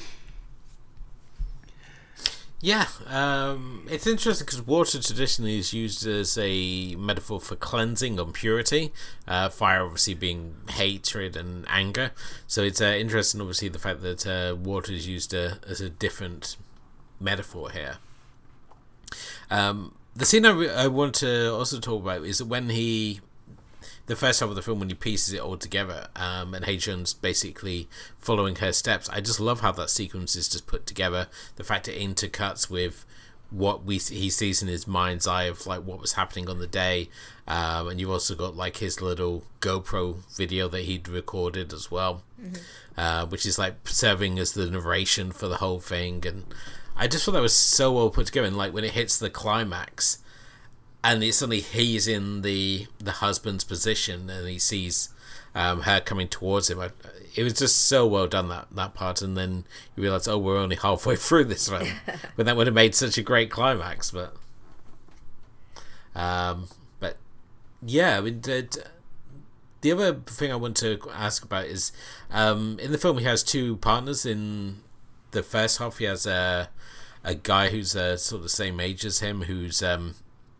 [SPEAKER 1] Yeah, um, it's interesting because water traditionally is used as a metaphor for cleansing and purity. Uh, fire obviously being hatred and anger. So it's uh, interesting, obviously, the fact that uh, water is used uh, as a different metaphor here. Um, the scene I, re- I want to also talk about is when he, the first half of the film, when he pieces it all together, um, and Hei-jun's basically following her steps. I just love how that sequence is just put together. The fact it intercuts with what we he sees in his mind's eye of like what was happening on the day, um, and you've also got like his little GoPro video that he'd recorded as well, mm-hmm. uh, which is like serving as the narration for the whole thing. And I just thought that was so well put together. And like when it hits the climax, and it's suddenly he's in the the husband's position, and he sees um, her coming towards him. I, it was just so well done, that, that part. And then you realise, oh, we're only halfway through this film. But that would have made such a great climax. But, um, but yeah, I mean, the, the other thing I want to ask about is um, in the film he has two partners. In the first half, he has a a guy who's uh, sort of the same age as him, who's um,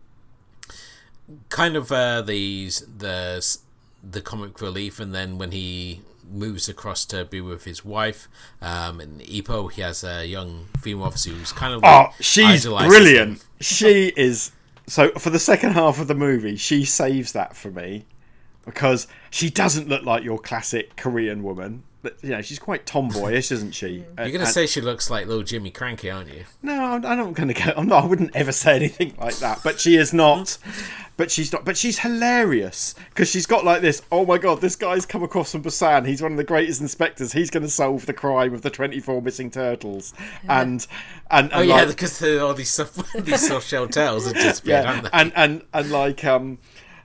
[SPEAKER 1] kind of uh, the the the comic relief, and then when he moves across to be with his wife, um, in Ipoh, he has a young female officer who's kind of like,
[SPEAKER 2] oh, she's brilliant. She is. So for the second half of the movie, she saves that for me, because she doesn't look like your classic Korean woman. But, you know, she's quite tomboyish, isn't she?
[SPEAKER 1] You're going to
[SPEAKER 2] and,
[SPEAKER 1] say she looks like little Jimmy Cranky, aren't you?
[SPEAKER 2] No, I'm, I'm not going to go. I'm not. I wouldn't ever say anything like that. But she is not. But she's not. But she's hilarious, because she's got like this. Oh my god, this guy's come across from Busan. He's one of the greatest inspectors. He's going to solve the crime of the twenty-four missing turtles. And and, and
[SPEAKER 1] oh yeah,
[SPEAKER 2] like,
[SPEAKER 1] because all these soft, these soft shell tails have disappeared,
[SPEAKER 2] yeah,
[SPEAKER 1] haven't they?
[SPEAKER 2] and and and like um,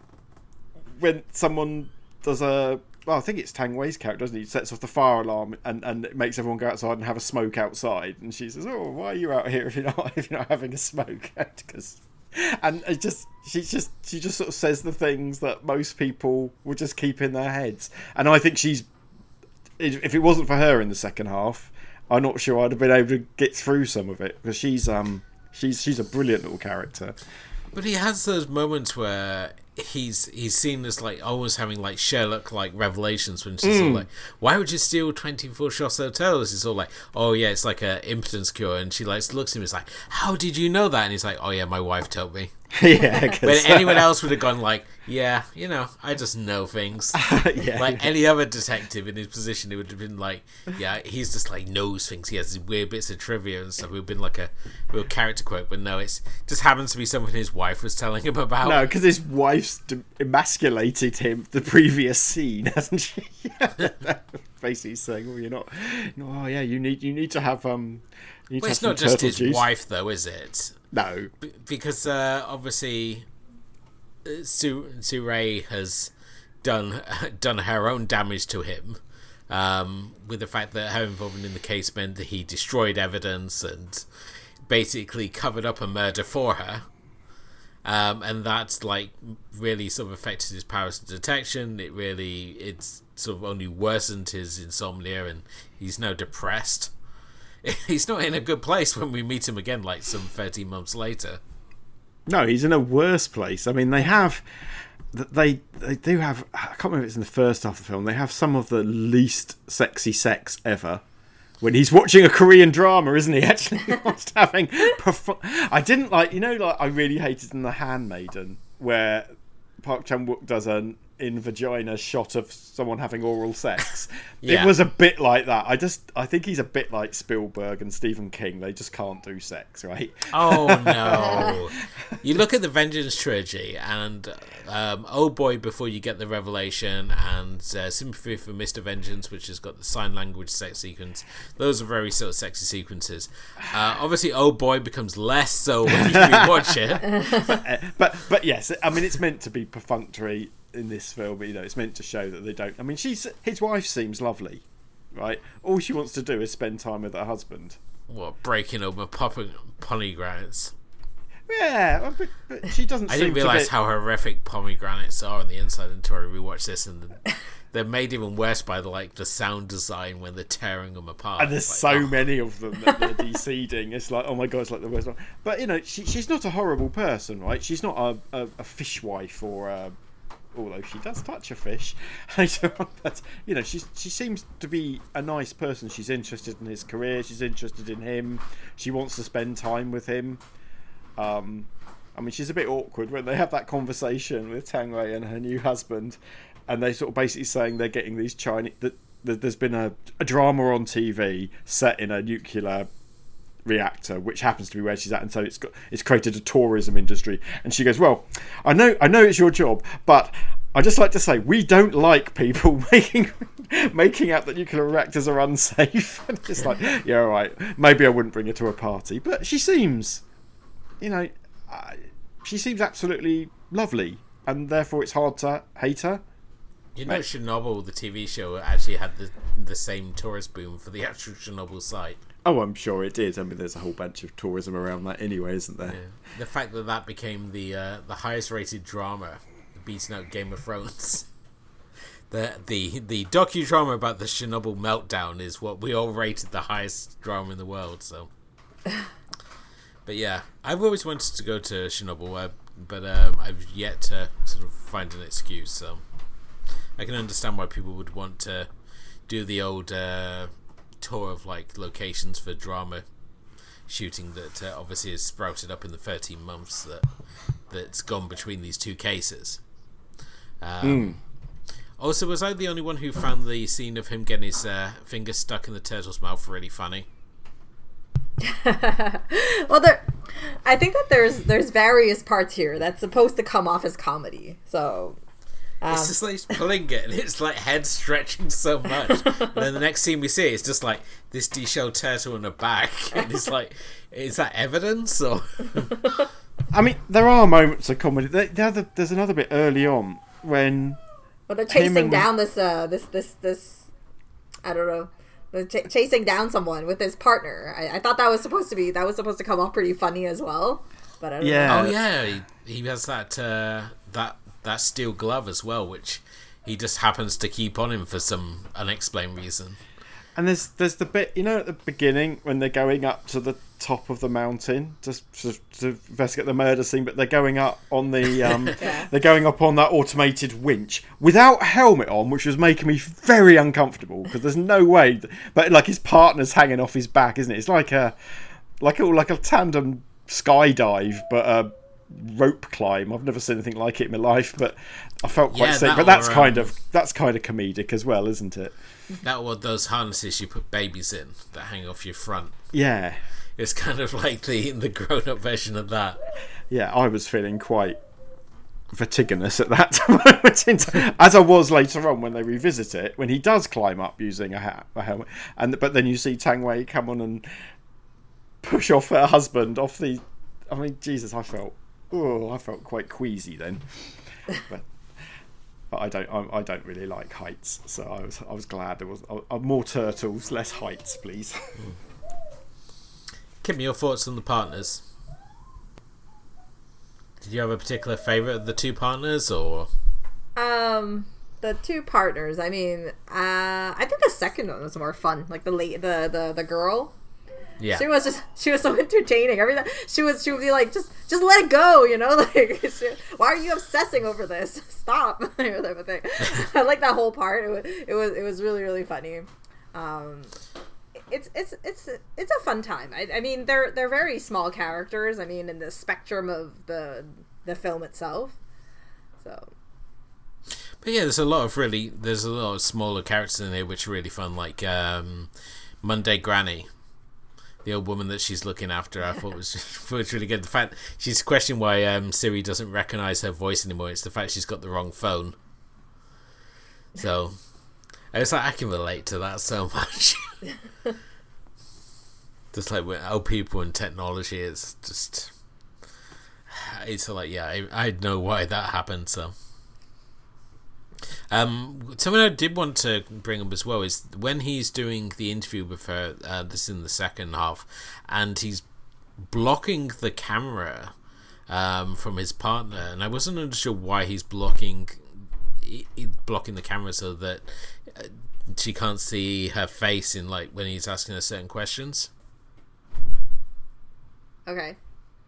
[SPEAKER 2] when someone does a. Well, I think it's Tang Wei's character, doesn't he? He sets off the fire alarm and, and it makes everyone go outside and have a smoke outside. And she says, "Oh, why are you out here if you're not if you're not having a smoke?" Because, and it just she just she just sort of says the things that most people would just keep in their heads. And I think she's, if it wasn't for her in the second half, I'm not sure I'd have been able to get through some of it, because she's um she's she's a brilliant little character.
[SPEAKER 1] But he has those moments where he's he's seen as like always having like Sherlock like revelations, when she's mm. all like, why would you steal twenty-four shots hotels? It's all like, oh yeah, it's like a impotence cure, and she like looks at him, it's like, how did you know that? And he's like, oh yeah, my wife told me.
[SPEAKER 2] Yeah,
[SPEAKER 1] but anyone else would have gone like, yeah, you know, I just know things.
[SPEAKER 2] yeah,
[SPEAKER 1] like
[SPEAKER 2] yeah.
[SPEAKER 1] any other detective in his position, it would have been like, yeah, he's just like knows things. He has these weird bits of trivia and stuff. It would have been like a real character quirk, but no, it's just happens to be something his wife was telling him about.
[SPEAKER 2] No, because his wife's de- emasculated him the previous scene, hasn't she? Basically saying, "Oh, you're not. No, oh, yeah, you need you need to have um."
[SPEAKER 1] Well, it's not just his juice. wife, though, is it?
[SPEAKER 2] No,
[SPEAKER 1] B- because uh, obviously, uh, Su Su Ray has done done her own damage to him, um, with the fact that her involvement in the case meant that he destroyed evidence and basically covered up a murder for her, um, and that's like really sort of affected his powers of detection. It really it's sort of only worsened his insomnia, and he's now depressed. He's not in a good place when we meet him again, like some thirteen months later.
[SPEAKER 2] No, he's in a worse place. I mean, they have, they they do have. I can't remember if it's in the first half of the film. They have some of the least sexy sex ever. When he's watching a Korean drama, isn't he? Actually, not having. Perform- I didn't like, you know, like I really hated in The Handmaiden, where Park Chan-wook does an in vagina shot of someone having oral sex.
[SPEAKER 1] Yeah.
[SPEAKER 2] It was a bit like that. I just I think he's a bit like Spielberg and Stephen King. They just can't do sex, right?
[SPEAKER 1] Oh no! You look at the Vengeance trilogy, and um, Oh Boy Before You Get the Revelation, and uh, Sympathy for Mister Vengeance, which has got the sign language sex sequence. Those are very sort of sexy sequences. Uh, obviously, Oh Boy becomes less so when you watch it.
[SPEAKER 2] but, uh, but but yes, I mean it's meant to be perfunctory in this film. You know, it's meant to show that they don't. I mean, she's his wife seems lovely, right? All she wants to do is spend time with her husband.
[SPEAKER 1] What, breaking open popping pomegranates?
[SPEAKER 2] Yeah, but, but she doesn't.
[SPEAKER 1] I
[SPEAKER 2] seem
[SPEAKER 1] didn't realize
[SPEAKER 2] to be...
[SPEAKER 1] how horrific pomegranates are on the inside until I rewatched this, and the, they're made even worse by the like the sound design when they're tearing them apart.
[SPEAKER 2] And there's
[SPEAKER 1] like,
[SPEAKER 2] so
[SPEAKER 1] oh.
[SPEAKER 2] many of them that they're de-seeding. It's like, oh my god, it's like the worst one. But you know, she, she's not a horrible person, right? She's not a, a, a fishwife or a. Although she does touch a fish, but you know, she she seems to be a nice person. She's interested in his career. She's interested in him. She wants to spend time with him. Um, I mean, she's a bit awkward when they have that conversation with Tang Wei and her new husband, and they sort of basically saying they're getting these Chinese. That, that there's been a, a drama on T V set in a nuclear reactor, which happens to be where she's at, and so it's got it's created a tourism industry. And she goes, well, I know I know it's your job, but I just like to say we don't like people making making out that nuclear reactors are unsafe. And it's like, yeah, all right, maybe I wouldn't bring her to a party, but she seems, you know, uh, she seems absolutely lovely, and therefore it's hard to hate her.
[SPEAKER 1] You know, Chernobyl, the T V show, actually had the the same tourist boom for the actual Chernobyl site.
[SPEAKER 2] Oh, I'm sure it did. I mean, there's a whole bunch of tourism around that anyway, isn't there?
[SPEAKER 1] Yeah. The fact that that became the uh, the highest rated drama, beating out Game of Thrones. The the the docudrama about the Chernobyl meltdown is what we all rated the highest drama in the world. So, but yeah, I've always wanted to go to Chernobyl, uh, but um, I've yet to sort of find an excuse. So, I can understand why people would want to do the old. Uh, tour of like locations for drama shooting that uh, obviously has sprouted up in the thirteen months that that's gone between these two cases. Um, mm. Also, was I the only one who found the scene of him getting his uh, finger stuck in the turtle's mouth really funny?
[SPEAKER 3] Well, there, I think that there's there's various parts here that's supposed to come off as comedy. So. Um,
[SPEAKER 1] it's just like he's pulling it, and it's like head stretching so much. And then the next scene we see is just like this deshelled turtle in a bag, and it's like, is that evidence or?
[SPEAKER 2] I mean, there are moments of comedy. The, the other, there's another bit early on when.
[SPEAKER 3] Well, they're chasing down this, uh, this, this, this. I don't know. They're ch- chasing down someone with his partner. I, I thought that was supposed to be that was supposed to come off pretty funny as well, but I don't
[SPEAKER 2] yeah.
[SPEAKER 3] know.
[SPEAKER 1] Oh yeah, he, he has that uh, that. that steel glove as well, which he just happens to keep on him for some unexplained reason.
[SPEAKER 2] And there's there's the bit, you know, at the beginning when they're going up to the top of the mountain just to, to investigate the murder scene, but they're going up on the um,
[SPEAKER 3] yeah.
[SPEAKER 2] they're going up on that automated winch without a helmet on, which was making me very uncomfortable because there's no way. That, but like his partner's hanging off his back, isn't it? It's like a like a like a tandem skydive, but a rope climb. I've never seen anything like it in my life, but I felt quite
[SPEAKER 1] yeah,
[SPEAKER 2] sick.
[SPEAKER 1] that
[SPEAKER 2] But that's
[SPEAKER 1] or,
[SPEAKER 2] kind
[SPEAKER 1] um,
[SPEAKER 2] of that's kind of comedic as well, isn't it?
[SPEAKER 1] That were those harnesses you put babies in that hang off your front.
[SPEAKER 2] Yeah,
[SPEAKER 1] it's kind of like the the grown up version of that.
[SPEAKER 2] Yeah, I was feeling quite vertiginous at that time, as I was later on when they revisit it, when he does climb up using a, ha- a helmet, and but then you see Tang Wei come on and push off her husband off the. I mean, Jesus, I felt. Oh, I felt quite queasy then, but, but I don't. I, I don't really like heights, so I was. I was glad there was uh, more turtles, less heights, please.
[SPEAKER 1] Give me your thoughts on the partners. Did you have a particular favourite of the two partners, or?
[SPEAKER 3] Um, the two partners. I mean, uh, I think the second one was more fun. Like the late, the the the girl.
[SPEAKER 1] Yeah.
[SPEAKER 3] She was just, she was so entertaining. Every time she was, she would be like, just, just let it go, you know? Like, she, why are you obsessing over this? Stop. Type of thing. I like that whole part. It was, it was, it was really, really funny. Um, it's, it's, it's, it's a fun time. I, I mean, they're, they're very small characters. I mean, in the spectrum of the, the film itself. So.
[SPEAKER 1] But yeah, there's a lot of really, there's a lot of smaller characters in here which are really fun, like um, Monday Granny, the old woman that she's looking after. I thought was, thought was really good. The fact she's questioning why um, Siri doesn't recognize her voice anymore. It's the fact she's got the wrong phone. So it's like I can relate to that so much. Just like with old people and technology, it's just it's like yeah, I, I know why that happened. So. Um, something I did want to bring up as well is when he's doing the interview with her, uh, this is in the second half, and he's blocking the camera um, from his partner, and I wasn't unsure why he's blocking he, he blocking the camera so that uh, she can't see her face in like when he's asking her certain questions.
[SPEAKER 3] Okay.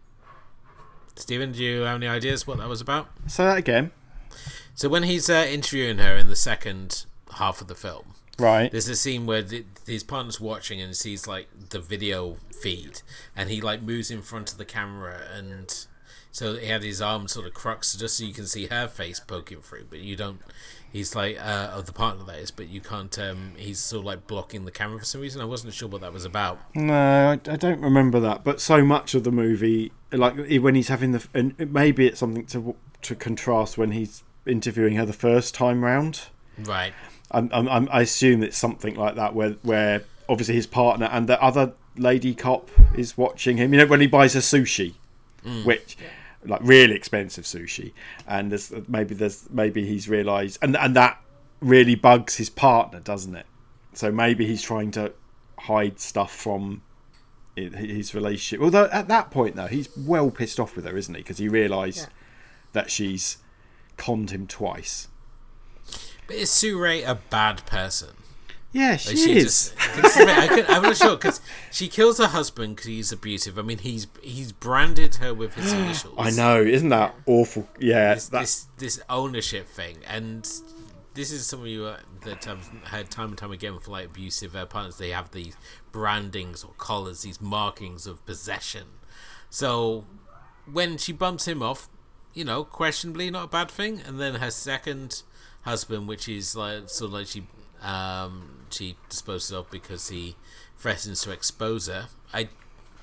[SPEAKER 1] Stephen, do you have any ideas what that was about?
[SPEAKER 2] Say that again.
[SPEAKER 1] So when he's uh, interviewing her in the second half of the film,
[SPEAKER 2] right,
[SPEAKER 1] there's a scene where the, his partner's watching and sees like the video feed, and he like moves in front of the camera, and so he had his arm sort of crux just so you can see her face poking through, but you don't. He's like uh, of the partner that is, but you can't. Um, he's sort of like blocking the camera for some reason. I wasn't sure what that was about.
[SPEAKER 2] No, I, I don't remember that. But so much of the movie, like when he's having the, and maybe it's something to to contrast when he's interviewing her the first time round,
[SPEAKER 1] right?
[SPEAKER 2] I'm, I'm, I assume it's something like that, where where obviously his partner and the other lady cop is watching him. You know, when he buys her sushi, mm. which like really expensive sushi, and there's maybe there's maybe he's realised, and and that really bugs his partner, doesn't it? So maybe he's trying to hide stuff from his relationship. Although at that point though, he's well pissed off with her, isn't he? Because he realised yeah. that she's conned him twice.
[SPEAKER 1] But is Sue Ray a bad person?
[SPEAKER 2] Yeah, she,
[SPEAKER 1] like she
[SPEAKER 2] is.
[SPEAKER 1] Just, I could, I'm not sure because she kills her husband because he's abusive. I mean, he's he's branded her with his initials.
[SPEAKER 2] I know, isn't that awful? Yeah,
[SPEAKER 1] this
[SPEAKER 2] that...
[SPEAKER 1] this, this ownership thing, and this is some of you uh, that have had time and time again for like abusive uh, partners. They have these brandings or collars, these markings of possession. So when she bumps him off, you know, questionably not a bad thing. And then her second husband, which is like sort of like she um, she disposes of because he threatens to expose her. I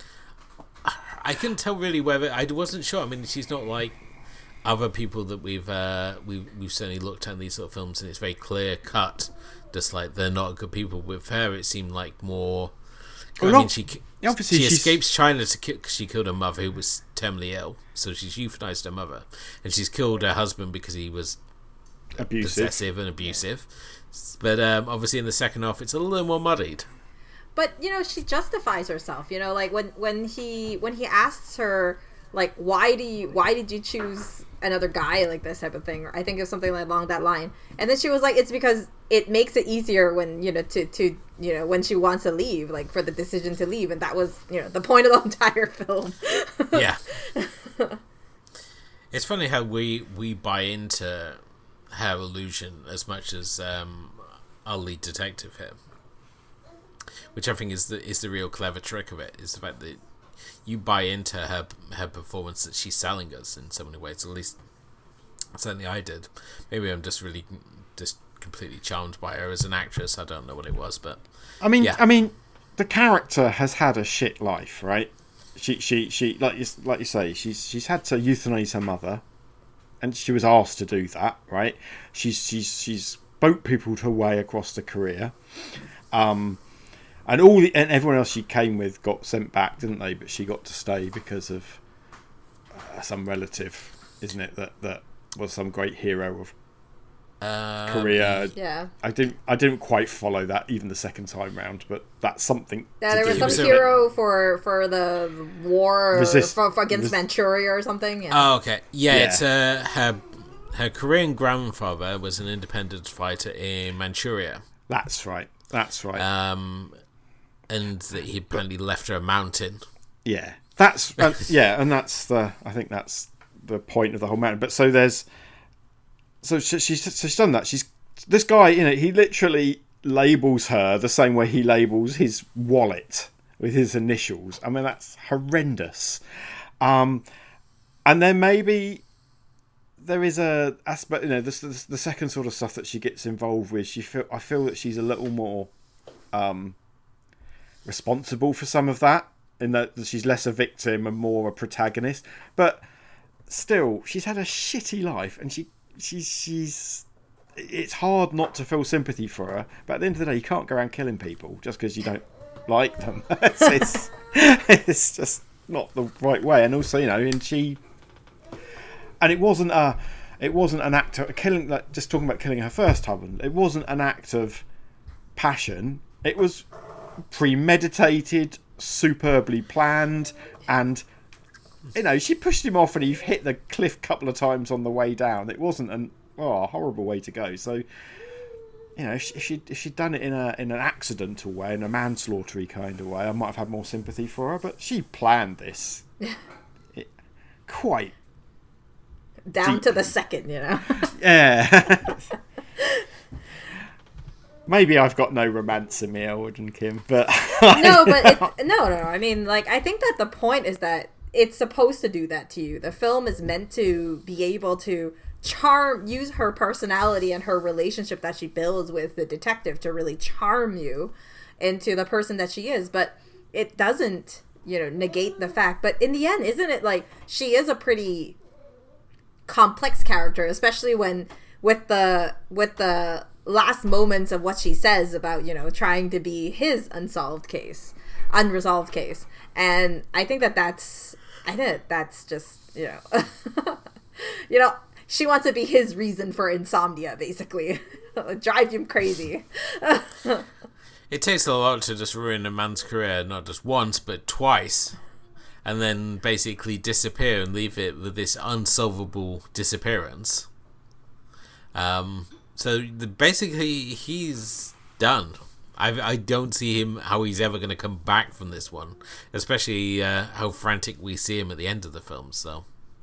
[SPEAKER 1] I couldn't tell really whether I wasn't sure. I mean, she's not like other people that we've uh, we we've certainly looked at in these sort of films, and it's very clear cut. Just like they're not good people. With her, it seemed like more.
[SPEAKER 2] Well,
[SPEAKER 1] I mean, she
[SPEAKER 2] obviously
[SPEAKER 1] she
[SPEAKER 2] she's...
[SPEAKER 1] escapes China to kill, cause she killed her mother who was terminally ill, so she's euthanized her mother, and she's killed her husband because he was
[SPEAKER 2] abusive,
[SPEAKER 1] possessive and abusive. But um, obviously, in the second half, it's a little more muddied.
[SPEAKER 3] But you know, she justifies herself. You know, like when when he when he asks her, like, why do you why did you choose another guy, like this type of thing, or I think it was something like along that line, and then she was like, it's because it makes it easier when you know to to you know when she wants to leave, like for the decision to leave, and that was you know the point of the entire film.
[SPEAKER 1] Yeah. It's funny how we we buy into her illusion as much as um, our lead detective here, which I think is the is the real clever trick of it, is the fact that you buy into her her performance that she's selling us in so many ways. At least certainly I did. Maybe I'm just really just completely charmed by her as an actress. I don't know what it was, but
[SPEAKER 2] I mean,
[SPEAKER 1] yeah.
[SPEAKER 2] I mean, the character has had a shit life, right? She she she like you like you say, she's she's had to euthanize her mother, and she was asked to do that, right? She's she's she's boat peopled her way across the career. Um. And all the, and everyone else she came with got sent back, didn't they? But she got to stay because of uh, some relative, isn't it? That that was some great hero of
[SPEAKER 1] um,
[SPEAKER 2] Korea.
[SPEAKER 3] Yeah.
[SPEAKER 2] I didn't I didn't quite follow that even the second time round, but that's something.
[SPEAKER 3] Yeah, there was
[SPEAKER 2] do.
[SPEAKER 3] some hero for for the war
[SPEAKER 2] Resist,
[SPEAKER 3] for, for against
[SPEAKER 2] res-
[SPEAKER 3] Manchuria or something. Yeah.
[SPEAKER 1] Oh, okay. Yeah,
[SPEAKER 2] yeah.
[SPEAKER 1] it's uh, her her Korean grandfather was an independence fighter in Manchuria.
[SPEAKER 2] That's right. That's right.
[SPEAKER 1] Um. And that he apparently left her a mountain.
[SPEAKER 2] Yeah, that's uh, yeah, and that's the I think that's the point of the whole matter. But so there's so she, she's she's done that. She's this guy, you know, he literally labels her the same way he labels his wallet with his initials. I mean, that's horrendous. Um, and then maybe there is a aspect, you know, the, the the second sort of stuff that she gets involved with. She feel I feel that she's a little more um, responsible for some of that, in that she's less a victim and more a protagonist. But still, she's had a shitty life, and she she's she's. It's hard not to feel sympathy for her. But at the end of the day, you can't go around killing people just because you don't like them. it's, it's it's just not the right way. And also, you know, and she. And it wasn't a, it wasn't an act of killing. Like, just talking about killing her first husband, it wasn't an act of passion. It was premeditated, superbly planned, and you know she pushed him off, and he hit the cliff a couple of times on the way down. It wasn't an oh a horrible way to go. So you know, if she if she'd done it in a in an accidental way, in a manslaughtery kind of way, I might have had more sympathy for her. But she planned this it, quite.
[SPEAKER 3] Down
[SPEAKER 2] deeply.
[SPEAKER 3] to the second, you know.
[SPEAKER 2] Yeah. Maybe I've got no romance in me, Elwood and Kim, but
[SPEAKER 3] no, but it's, no, no. I mean, like, I think that the point is that it's supposed to do that to you. The film is meant to be able to charm, use her personality and her relationship that she builds with the detective to really charm you into the person that she is. But it doesn't, you know, negate the fact. But in the end, isn't it like she is a pretty complex character, especially when with the with the last moments of what she says about, you know, trying to be his unsolved case, unresolved case. And I think that that's I think that's just, you know, you know, she wants to be his reason for insomnia, basically. Drive him crazy.
[SPEAKER 1] It takes a lot to just ruin a man's career, not just once but twice. And then basically disappear and leave it with this unsolvable disappearance. Um, so the, basically, he's done. I, I don't see him how he's ever going to come back from this one, especially uh, how frantic we see him at the end of the film. So,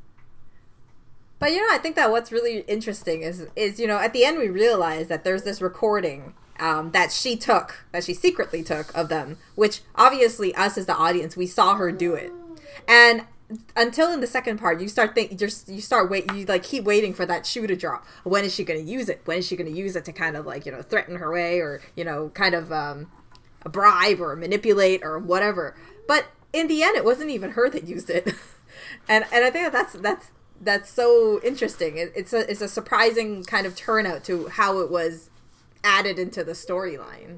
[SPEAKER 3] but you know, I think that what's really interesting is is you know, at the end we realize that there's this recording um, that she took, that she secretly took of them, which obviously us as the audience, we saw her do it. And until in the second part, you start think just you start wait you like keep waiting for that shoe to drop. When is she going to use it? When is she going to use it to kind of like, you know, threaten her way, or, you know, kind of um, bribe or manipulate or whatever. But in the end, it wasn't even her that used it. and and I think that that's that's that's so interesting. It, it's a it's a surprising kind of turnout to how it was added into the storyline.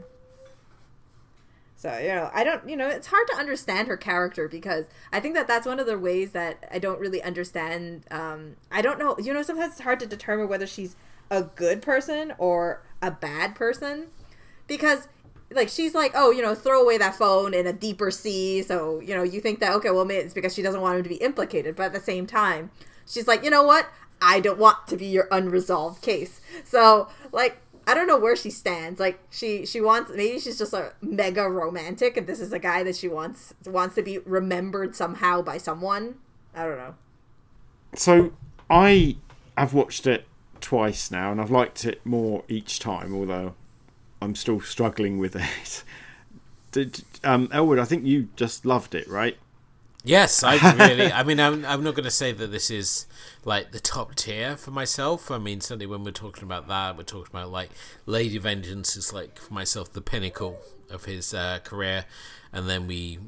[SPEAKER 3] So, you know, I don't, you know, it's hard to understand her character, because I think that that's one of the ways that I don't really understand. Um, I don't know, you know, sometimes it's hard to determine whether she's a good person or a bad person, because, like, she's like, oh, you know, throw away that phone in a deeper sea. So, you know, you think that, okay, well, maybe it's because she doesn't want him to be implicated. But at the same time, she's like, you know what? I don't want to be your unresolved case. So, like, I don't know where she stands. Like, she, she wants, maybe she's just a mega romantic, and this is a guy that she wants wants to be remembered somehow by someone. I don't know.
[SPEAKER 2] So I have watched it twice now, and I've liked it more each time, although I'm still struggling with it. Did um, Elwood, I think you just loved it, right?
[SPEAKER 1] Yes, I really. I mean, I'm I'm not going to say that this is like the top tier for myself. I mean, certainly when we're talking about that, we're talking about like Lady Vengeance is like for myself the pinnacle of his uh, career, and then we.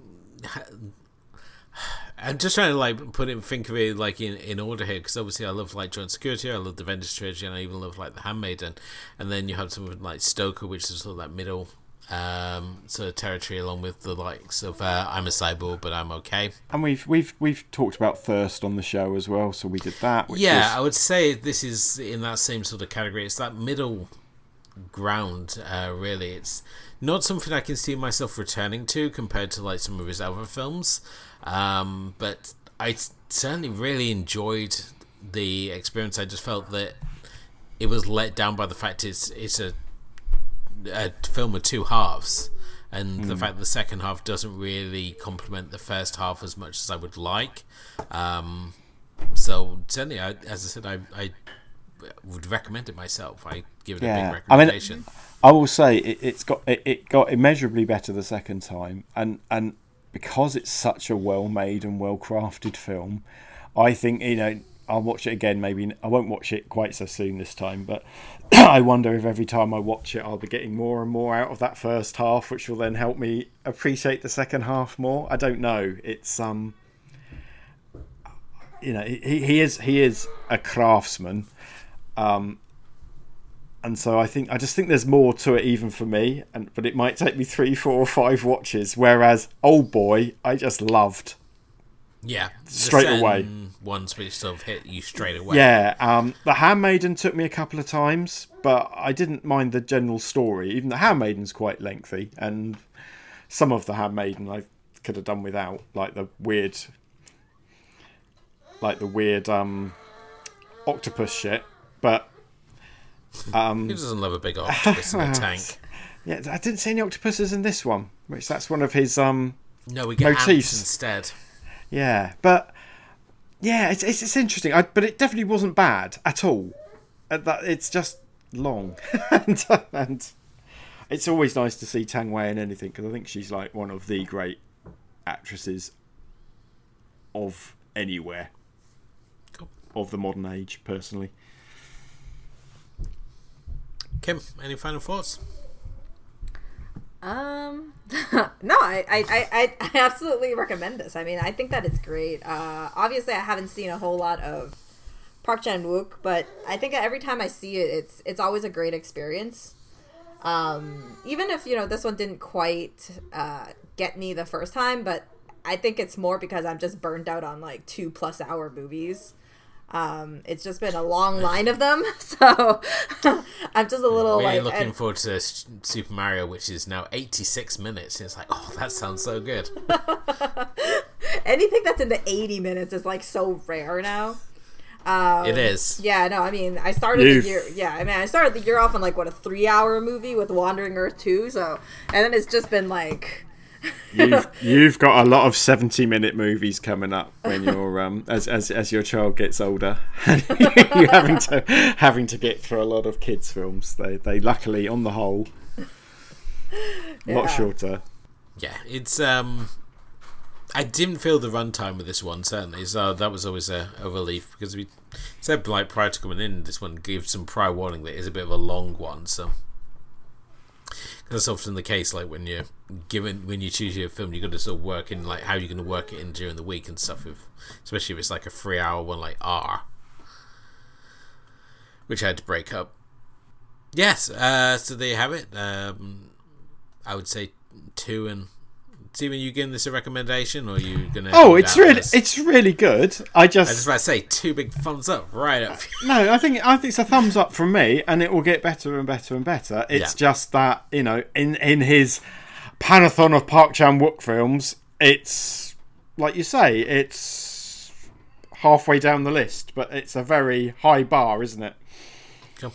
[SPEAKER 1] I'm just trying to like put it, think of it like in, in order here, because obviously I love like Joint Security, I love the Vengeance trilogy, and I even love like The Handmaiden, and then you have something like Stoker, which is sort of that middle um sort of territory, along with the likes of uh, I'm a Cyborg but I'm okay.
[SPEAKER 2] And we've we've we've talked about Thirst on the show as well, so we did that. Which
[SPEAKER 1] yeah,
[SPEAKER 2] was...
[SPEAKER 1] I would say this is in that same sort of category. It's that middle ground. Uh, really, it's not something I can see myself returning to compared to like some of his other films. Um, but I certainly really enjoyed the experience. I just felt that it was let down by the fact it's it's a a film with two halves, and mm. the fact that the second half doesn't really complement the first half as much as I would like. Um, so certainly, I, as I said, I, I would recommend it myself. I give it
[SPEAKER 2] yeah.
[SPEAKER 1] a big recommendation.
[SPEAKER 2] I mean, I will say it, it's got it, it got immeasurably better the second time, and and because it's such a well-made and well-crafted film, I think, you know, I'll watch it again. Maybe I won't watch it quite so soon this time, but I wonder if every time I watch it, I'll be getting more and more out of that first half, which will then help me appreciate the second half more. I don't know. It's um, you know, he he is he is a craftsman, um. And so I think I just think there's more to it even for me, and but it might take me three, four, or five watches. Whereas Old Boy, I just loved.
[SPEAKER 1] Yeah,
[SPEAKER 2] straight away.
[SPEAKER 1] Ones which sort of hit you straight away.
[SPEAKER 2] Yeah, um, The Handmaiden took me a couple of times, but I didn't mind the general story. Even The Handmaiden's quite lengthy, and some of The Handmaiden I could have done without, like the weird, like the weird um, octopus shit. But um,
[SPEAKER 1] who doesn't love a big octopus in a tank?
[SPEAKER 2] Yeah, I didn't see any octopuses in this one, which that's one of his um.
[SPEAKER 1] No, we get
[SPEAKER 2] motifs
[SPEAKER 1] ants instead.
[SPEAKER 2] Yeah, but yeah, it's it's, it's interesting. I, but it definitely wasn't bad at all. Uh, that it's just long, and, and it's always nice to see Tang Wei in anything, because I think she's like one of the great actresses of anywhere,
[SPEAKER 1] cool.
[SPEAKER 2] of the modern age. Personally,
[SPEAKER 1] Kim, any final thoughts?
[SPEAKER 3] Um, no, I, I, I, I absolutely recommend this. I mean, I think that it's great. Uh, obviously, I haven't seen a whole lot of Park Chan-wook, but I think every time I see it, it's it's always a great experience. Um, even if, you know, this one didn't quite uh, get me the first time, but I think it's more because I'm just burned out on like two plus hour movies. Um, it's just been a long line of them, so I'm just a little
[SPEAKER 1] really
[SPEAKER 3] like
[SPEAKER 1] looking
[SPEAKER 3] and,
[SPEAKER 1] forward to Super Mario, which is now eighty-six minutes. And it's like, oh, that sounds so good.
[SPEAKER 3] Anything that's in the eighty minutes is like so rare now. Um,
[SPEAKER 1] it is.
[SPEAKER 3] Yeah, no, I mean, I started
[SPEAKER 2] You've...
[SPEAKER 3] the year. Yeah, I mean, I started the year off on like what a three-hour movie with Wandering Earth two. So, and then it's just been like.
[SPEAKER 2] you've, you've got a lot of seventy minute movies coming up when you're um as as, as your child gets older. You're having to having to get through a lot of kids films. They they luckily on the whole a
[SPEAKER 3] yeah.
[SPEAKER 2] lot shorter.
[SPEAKER 1] Yeah, it's um I didn't feel the runtime with this one, certainly, so that was always a, a relief, because we said like prior to coming in, this one gives some prior warning that it is a bit of a long one, so that's often the case. Like when you're given, when you choose your film, you got to sort of work in like how you're going to work it in during the week and stuff. If, especially if it's like a three-hour one, like R, which I had to break up. Yes, uh, so there you have it. Um, I would say two. And Stephen, you giving this a recommendation, or are you gonna?
[SPEAKER 2] Oh, it's really,
[SPEAKER 1] this?
[SPEAKER 2] it's really good. I just,
[SPEAKER 1] I was about to say two big thumbs up, right up.
[SPEAKER 2] No, I think I think it's a thumbs up from me, and it will get better and better and better. It's
[SPEAKER 1] Yeah.
[SPEAKER 2] just that, you know, in in his Panathon of Park Chan-wook films, it's like you say, it's halfway down the list, but it's a very high bar, isn't it?
[SPEAKER 1] Cool.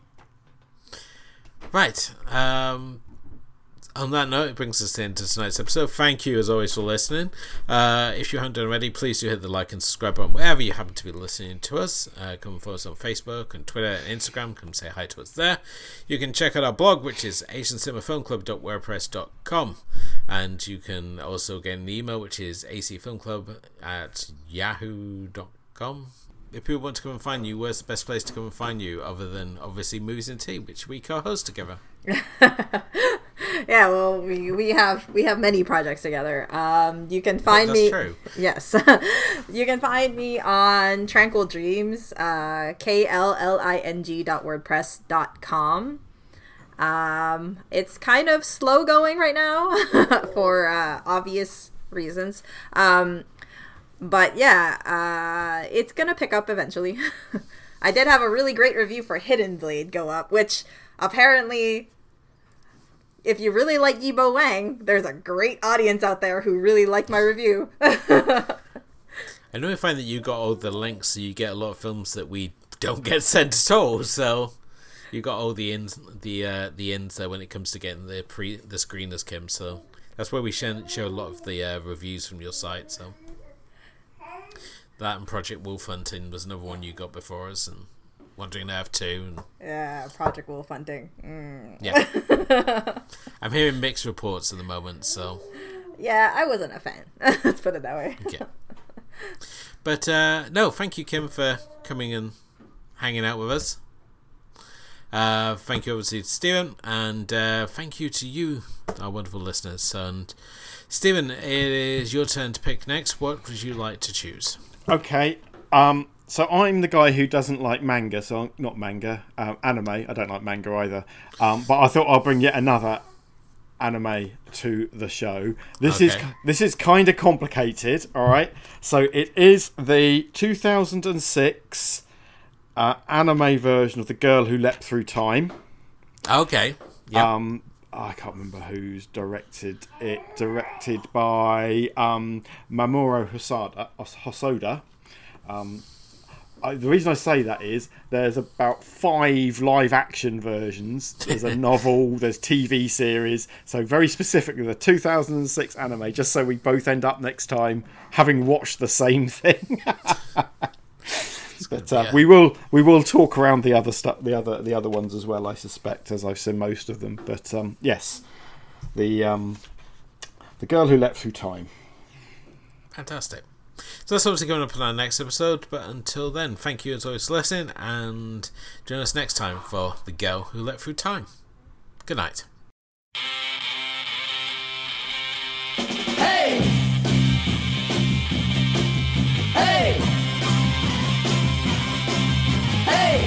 [SPEAKER 1] Right. Um, on that note, it brings us into tonight's episode. Thank you, as always, for listening. Uh, if you haven't done already, please do hit the like and subscribe button wherever you happen to be listening to us. Uh, come and follow us on Facebook and Twitter and Instagram. Come say hi to us there. You can check out our blog, which is asian cinema film club dot wordpress dot com. And you can also get an email, which is a c film club at yahoo dot com. If people want to come and find you, where's the best place to come and find you, other than obviously Movies and Tea, which we co-host together?
[SPEAKER 3] Yeah, well, we, we have we have many projects together. Um, you can find
[SPEAKER 1] That's
[SPEAKER 3] me.
[SPEAKER 1] True.
[SPEAKER 3] Yes, you can find me on Tranquil Dreams, uh, k l l i n g dot wordpress dot com. Um, it's kind of slow going right now for uh, obvious reasons. Um, but yeah, uh, it's gonna pick up eventually. I did have a really great review for Hidden Blade go up, which apparently, if you really like Yibo Wang, there's a great audience out there who really liked my review.
[SPEAKER 1] I know I find that you got all the links, so you get a lot of films that we don't get sent at all. So you got all the ins, the uh, the ins there when it comes to getting the pre the screeners, Kim. So that's where we show, show a lot of the uh, reviews from your site. So that and Project Wolf Hunting was another one you got before us, and Wandering Earth two. And
[SPEAKER 3] Yeah, Project Wolf Hunting. Mm.
[SPEAKER 1] Yeah. I'm hearing mixed reports at the moment, so
[SPEAKER 3] Yeah, I wasn't a fan. Let's put it that way.
[SPEAKER 1] yeah. But uh, no, thank you, Kim, for coming and hanging out with us. Uh, thank you, obviously, to Stephen, and uh, thank you to you, our wonderful listeners. And Stephen, it is your turn to pick next. What would you like to choose?
[SPEAKER 2] Okay. Um. So I'm the guy who doesn't like manga, so I'm, not manga, um, anime. I don't like manga either. Um. But I thought I'll bring yet another anime to the show. This
[SPEAKER 1] Okay.
[SPEAKER 2] is this is kind of complicated. All right. So it is the two thousand six uh, anime version of The Girl Who Leapt Through Time.
[SPEAKER 1] Okay. Yeah.
[SPEAKER 2] Um, I can't remember who's directed it. Directed by um, Mamoru Hosoda. Hosoda. Um, I, the reason I say that is there's about five live action versions. There's a novel, there's T V series. So very specifically the two thousand six anime, just so we both end up next time having watched the same thing. But uh,
[SPEAKER 1] Yeah.
[SPEAKER 2] we will we will talk around the other stuff, the other the other ones as well. I suspect, as I've seen most of them. But um, yes, the um, the Girl Who Leapt Through Time.
[SPEAKER 1] Fantastic. So that's obviously coming up in our next episode, but until then, thank you as always for listening, and join us next time for The Girl Who Leapt Through Time. Good night.
[SPEAKER 4] Hey! Hey! Hey!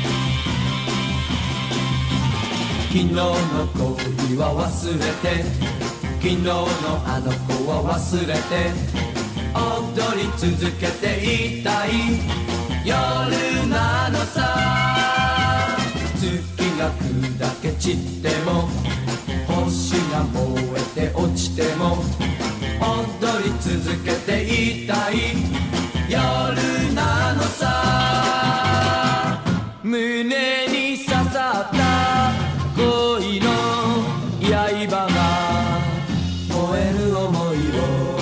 [SPEAKER 4] 昨日の恋は忘れて昨日のあの子は忘れて踊り続けていたい夜なのさ月が砕け散っても星が燃えて落ちても踊り続けていたい夜なのさ胸に刺さった恋の刃が燃える想いを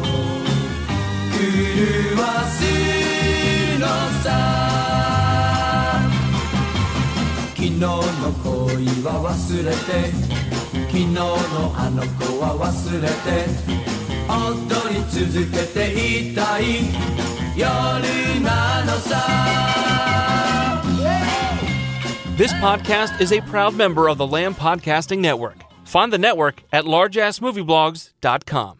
[SPEAKER 4] 狂わすのさ昨日の恋は忘れて昨日のあの子は忘れて踊り続けていたい夜なのさ
[SPEAKER 5] This podcast is a proud member of the Lamb Podcasting Network. Find the network at large ass movie blogs dot com.